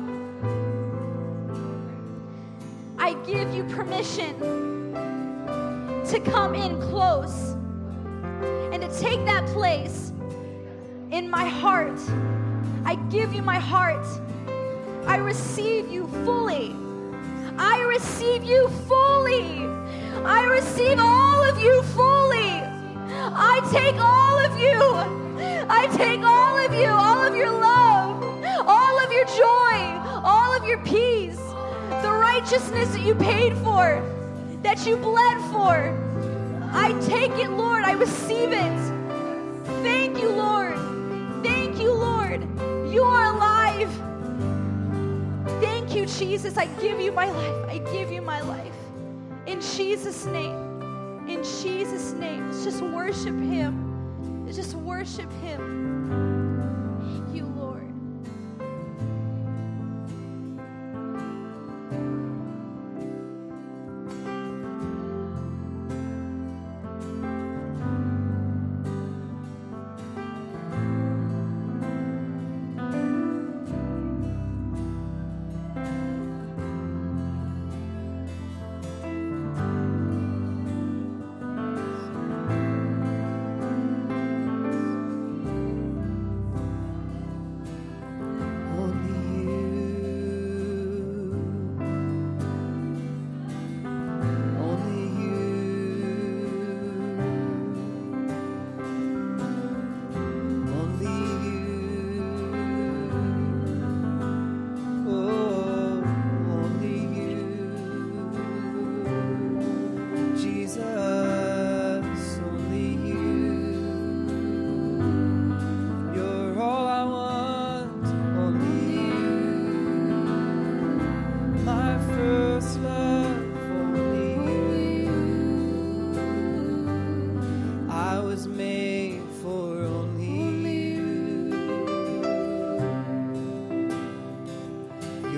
I give you permission to come in close and to take that place in my heart. I give you my heart. I receive you fully. I receive you fully. I receive all of you fully. I take all of you. I take all of you, all of your love, all of your joy, all of your peace, the righteousness that you paid for, that you bled for. I take it, Lord. I receive it. Thank you, Lord. Thank you, Lord. You are alive. Thank you, Jesus. I give you my life. I give you my life. In Jesus' name. In Jesus' name. Let's just worship him. Let's just worship him. Thank you, Lord.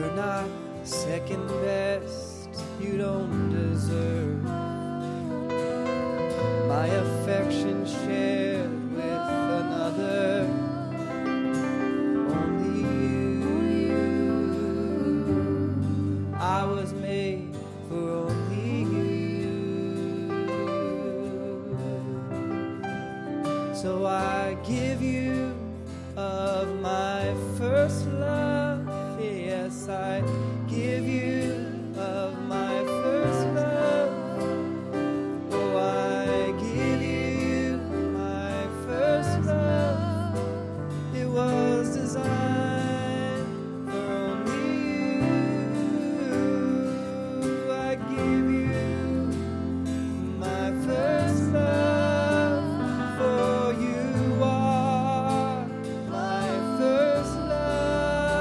You're not second best, you don't deserve my affection shared with another. Only you. I was made for only you. So I give you of my first love. Yes, I give you of my first love. Oh, I give you my first love. It was designed for only you. I give you my first love, for you are my first love.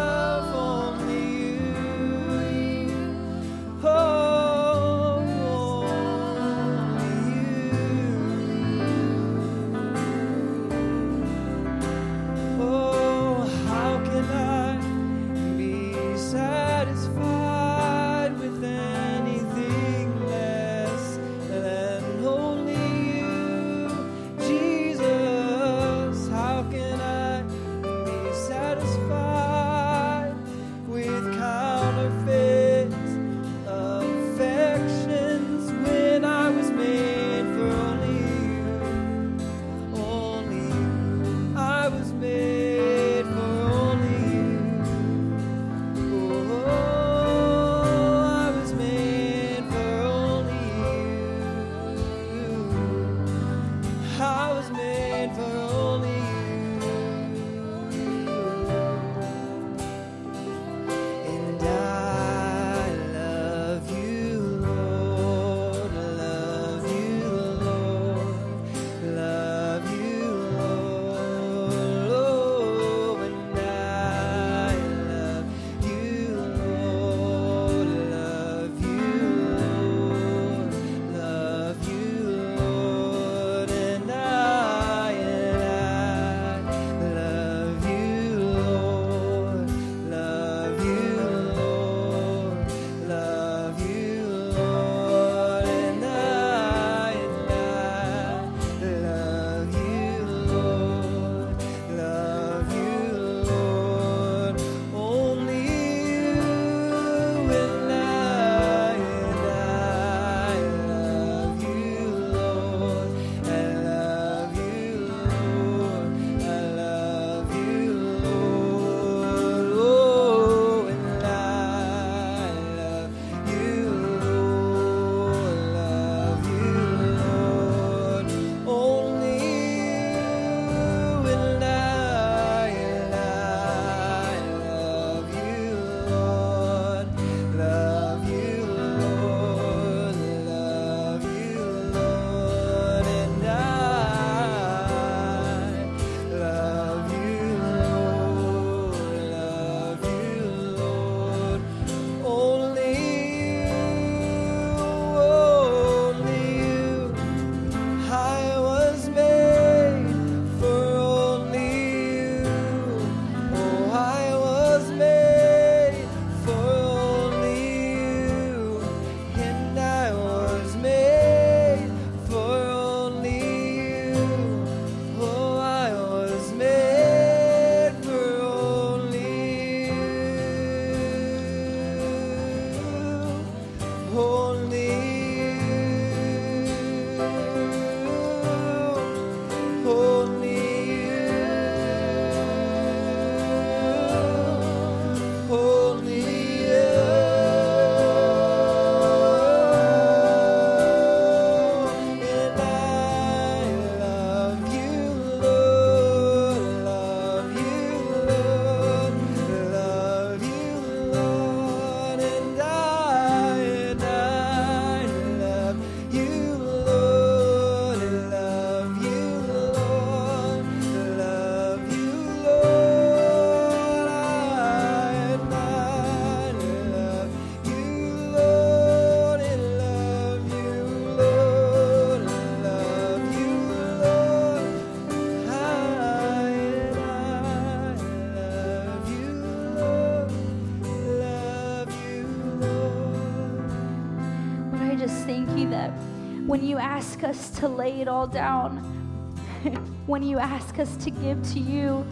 me that when you ask us to lay it all down, when you ask us to give to you,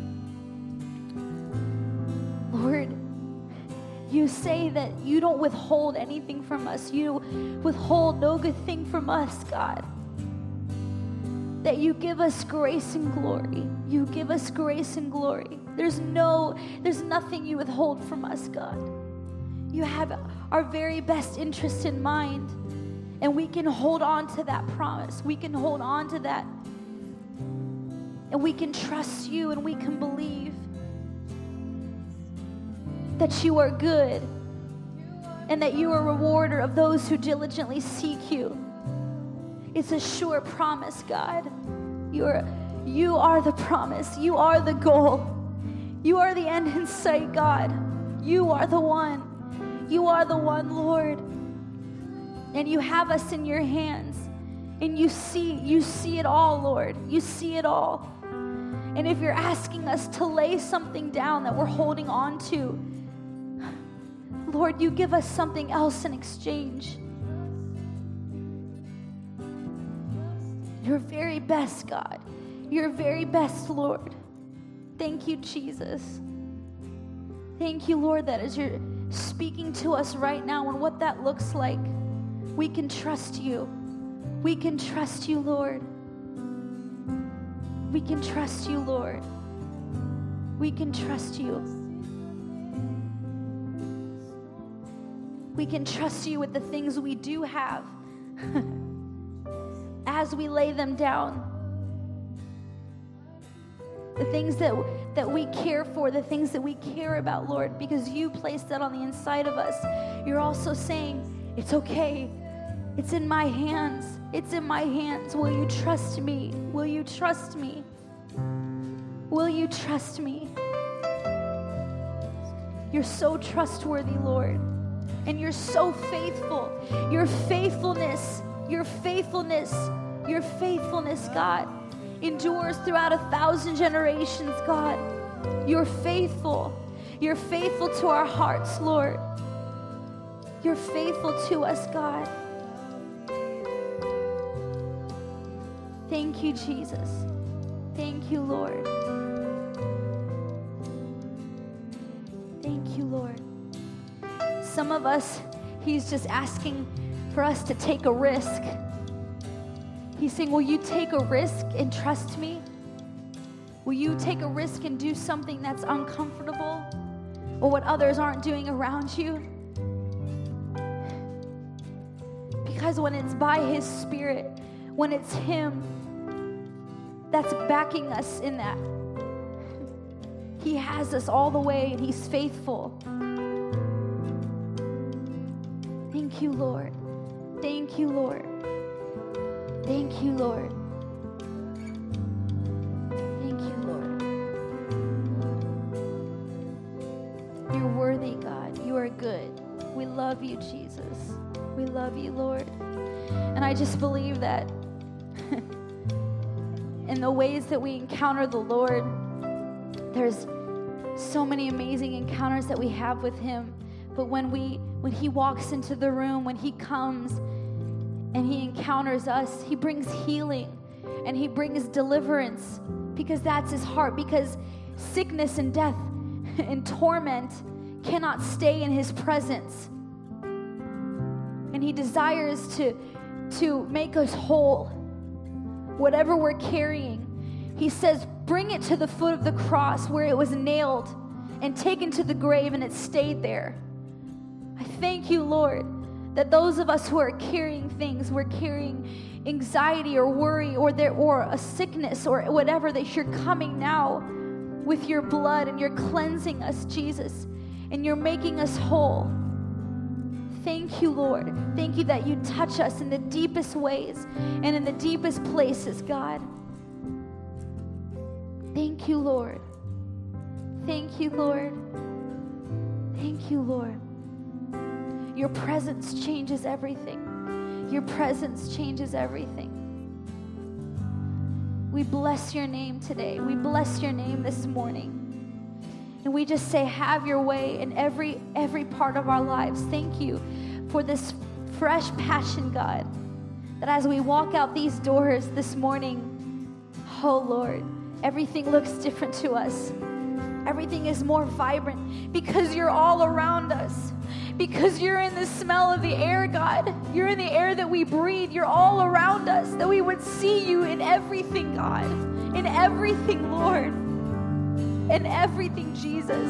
Lord, you say that you don't withhold anything from us. You withhold no good thing from us, God. That you give us grace and glory. You give us grace and glory. There's nothing you withhold from us, God. You have our very best interest in mind, and we can hold on to that promise. We can hold on to that, and we can trust you, and we can believe that you are good and that you are a rewarder of those who diligently seek you. It's a sure promise, God. You are the promise. You are the goal. You are the end in sight, God. You are the one. You are the one, Lord. And you have us in your hands. And you see it all, Lord. You see it all. And if you're asking us to lay something down that we're holding on to, Lord, you give us something else in exchange. Your very best, God. Your very best, Lord. Thank you, Jesus. Thank you, Lord, that as you're speaking to us right now and what that looks like, we can trust you. We can trust you, Lord. We can trust you, Lord. We can trust you. We can trust you with the things we do have as we lay them down. The things that we care for, the things that we care about, Lord, because you placed that on the inside of us. You're also saying, it's okay. It's in my hands. It's in my hands. Will you trust me? Will you trust me? Will you trust me? You're so trustworthy, Lord. And you're so faithful. Your faithfulness, God, endures throughout 1,000 generations, God. You're faithful. You're faithful to our hearts, Lord. You're faithful to us, God. Thank you, Jesus. Thank you, Lord. Thank you, Lord. Some of us, he's just asking for us to take a risk. He's saying, will you take a risk and trust me? Will you take a risk and do something that's uncomfortable or what others aren't doing around you? Because when it's by his Spirit, when it's him that's backing us in that, he has us all the way and he's faithful. Thank you, Lord. Thank you, Lord. Thank you, Lord. Thank you, Lord. You're worthy, God. You are good. We love you, Jesus. We love you, Lord. And I just believe that in the ways that we encounter the Lord, there's so many amazing encounters that we have with him. But when he walks into the room, when he comes and he encounters us, he brings healing and he brings deliverance, because that's his heart. Because sickness and death and torment cannot stay in his presence. And he desires to make us whole. Whatever we're carrying, he says, bring it to the foot of the cross where it was nailed and taken to the grave and it stayed there. I thank you, Lord, that those of us who are carrying things, we're carrying anxiety or worry or a sickness or whatever, that you're coming now with your blood and you're cleansing us, Jesus, and you're making us whole. Thank you, Lord. Thank you that you touch us in the deepest ways and in the deepest places, God. Thank you, Lord. Thank you, Lord. Thank you, Lord. Your presence changes everything. Your presence changes everything. We bless your name today. We bless your name this morning. And we just say, have your way in every part of our lives. Thank you for this fresh passion, God, that as we walk out these doors this morning, oh Lord, everything looks different to us. Everything is more vibrant because you're all around us. Because you're in the smell of the air, God. You're in the air that we breathe. You're all around us, that we would see you in everything, God. In everything, Lord. In everything, Jesus.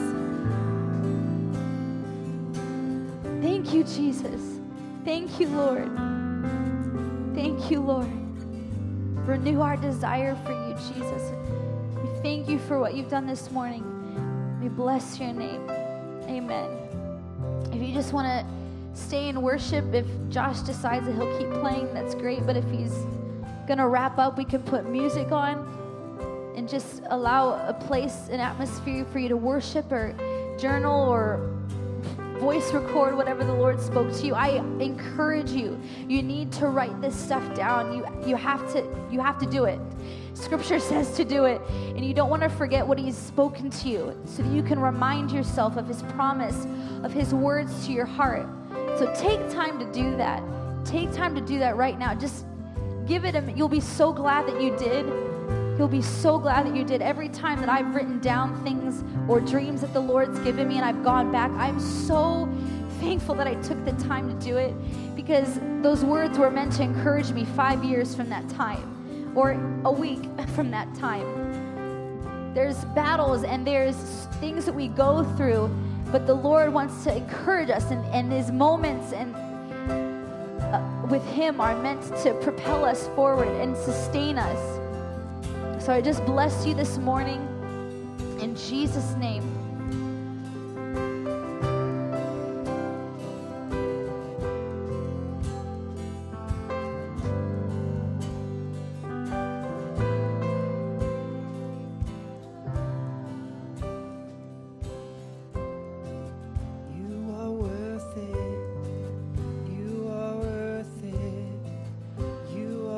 Thank you, Jesus. Thank you, Lord. Thank you, Lord. Renew our desire for you, Jesus. We thank you for what you've done this morning. We bless your name. Amen. If you just want to stay in worship, if Josh decides that he'll keep playing, that's great. But if he's going to wrap up, we can put music on and just allow a place, an atmosphere for you to worship or journal or voice record whatever the Lord spoke to you. I encourage you. You need to write this stuff down. You have to do it. Scripture says to do it, and you don't want to forget what he's spoken to you, so that you can remind yourself of his promise, of his words to your heart. So take time to do that. Take time to do that right now. Just give it you'll be so glad that you did. You'll be so glad that you did. Every time that I've written down things or dreams that the Lord's given me and I've gone back, I'm so thankful that I took the time to do it, because those words were meant to encourage me 5 years from that time, or a week from that time. There's battles and there's things that we go through, but the Lord wants to encourage us, and his moments and with him are meant to propel us forward and sustain us. So I just bless you this morning in Jesus' name.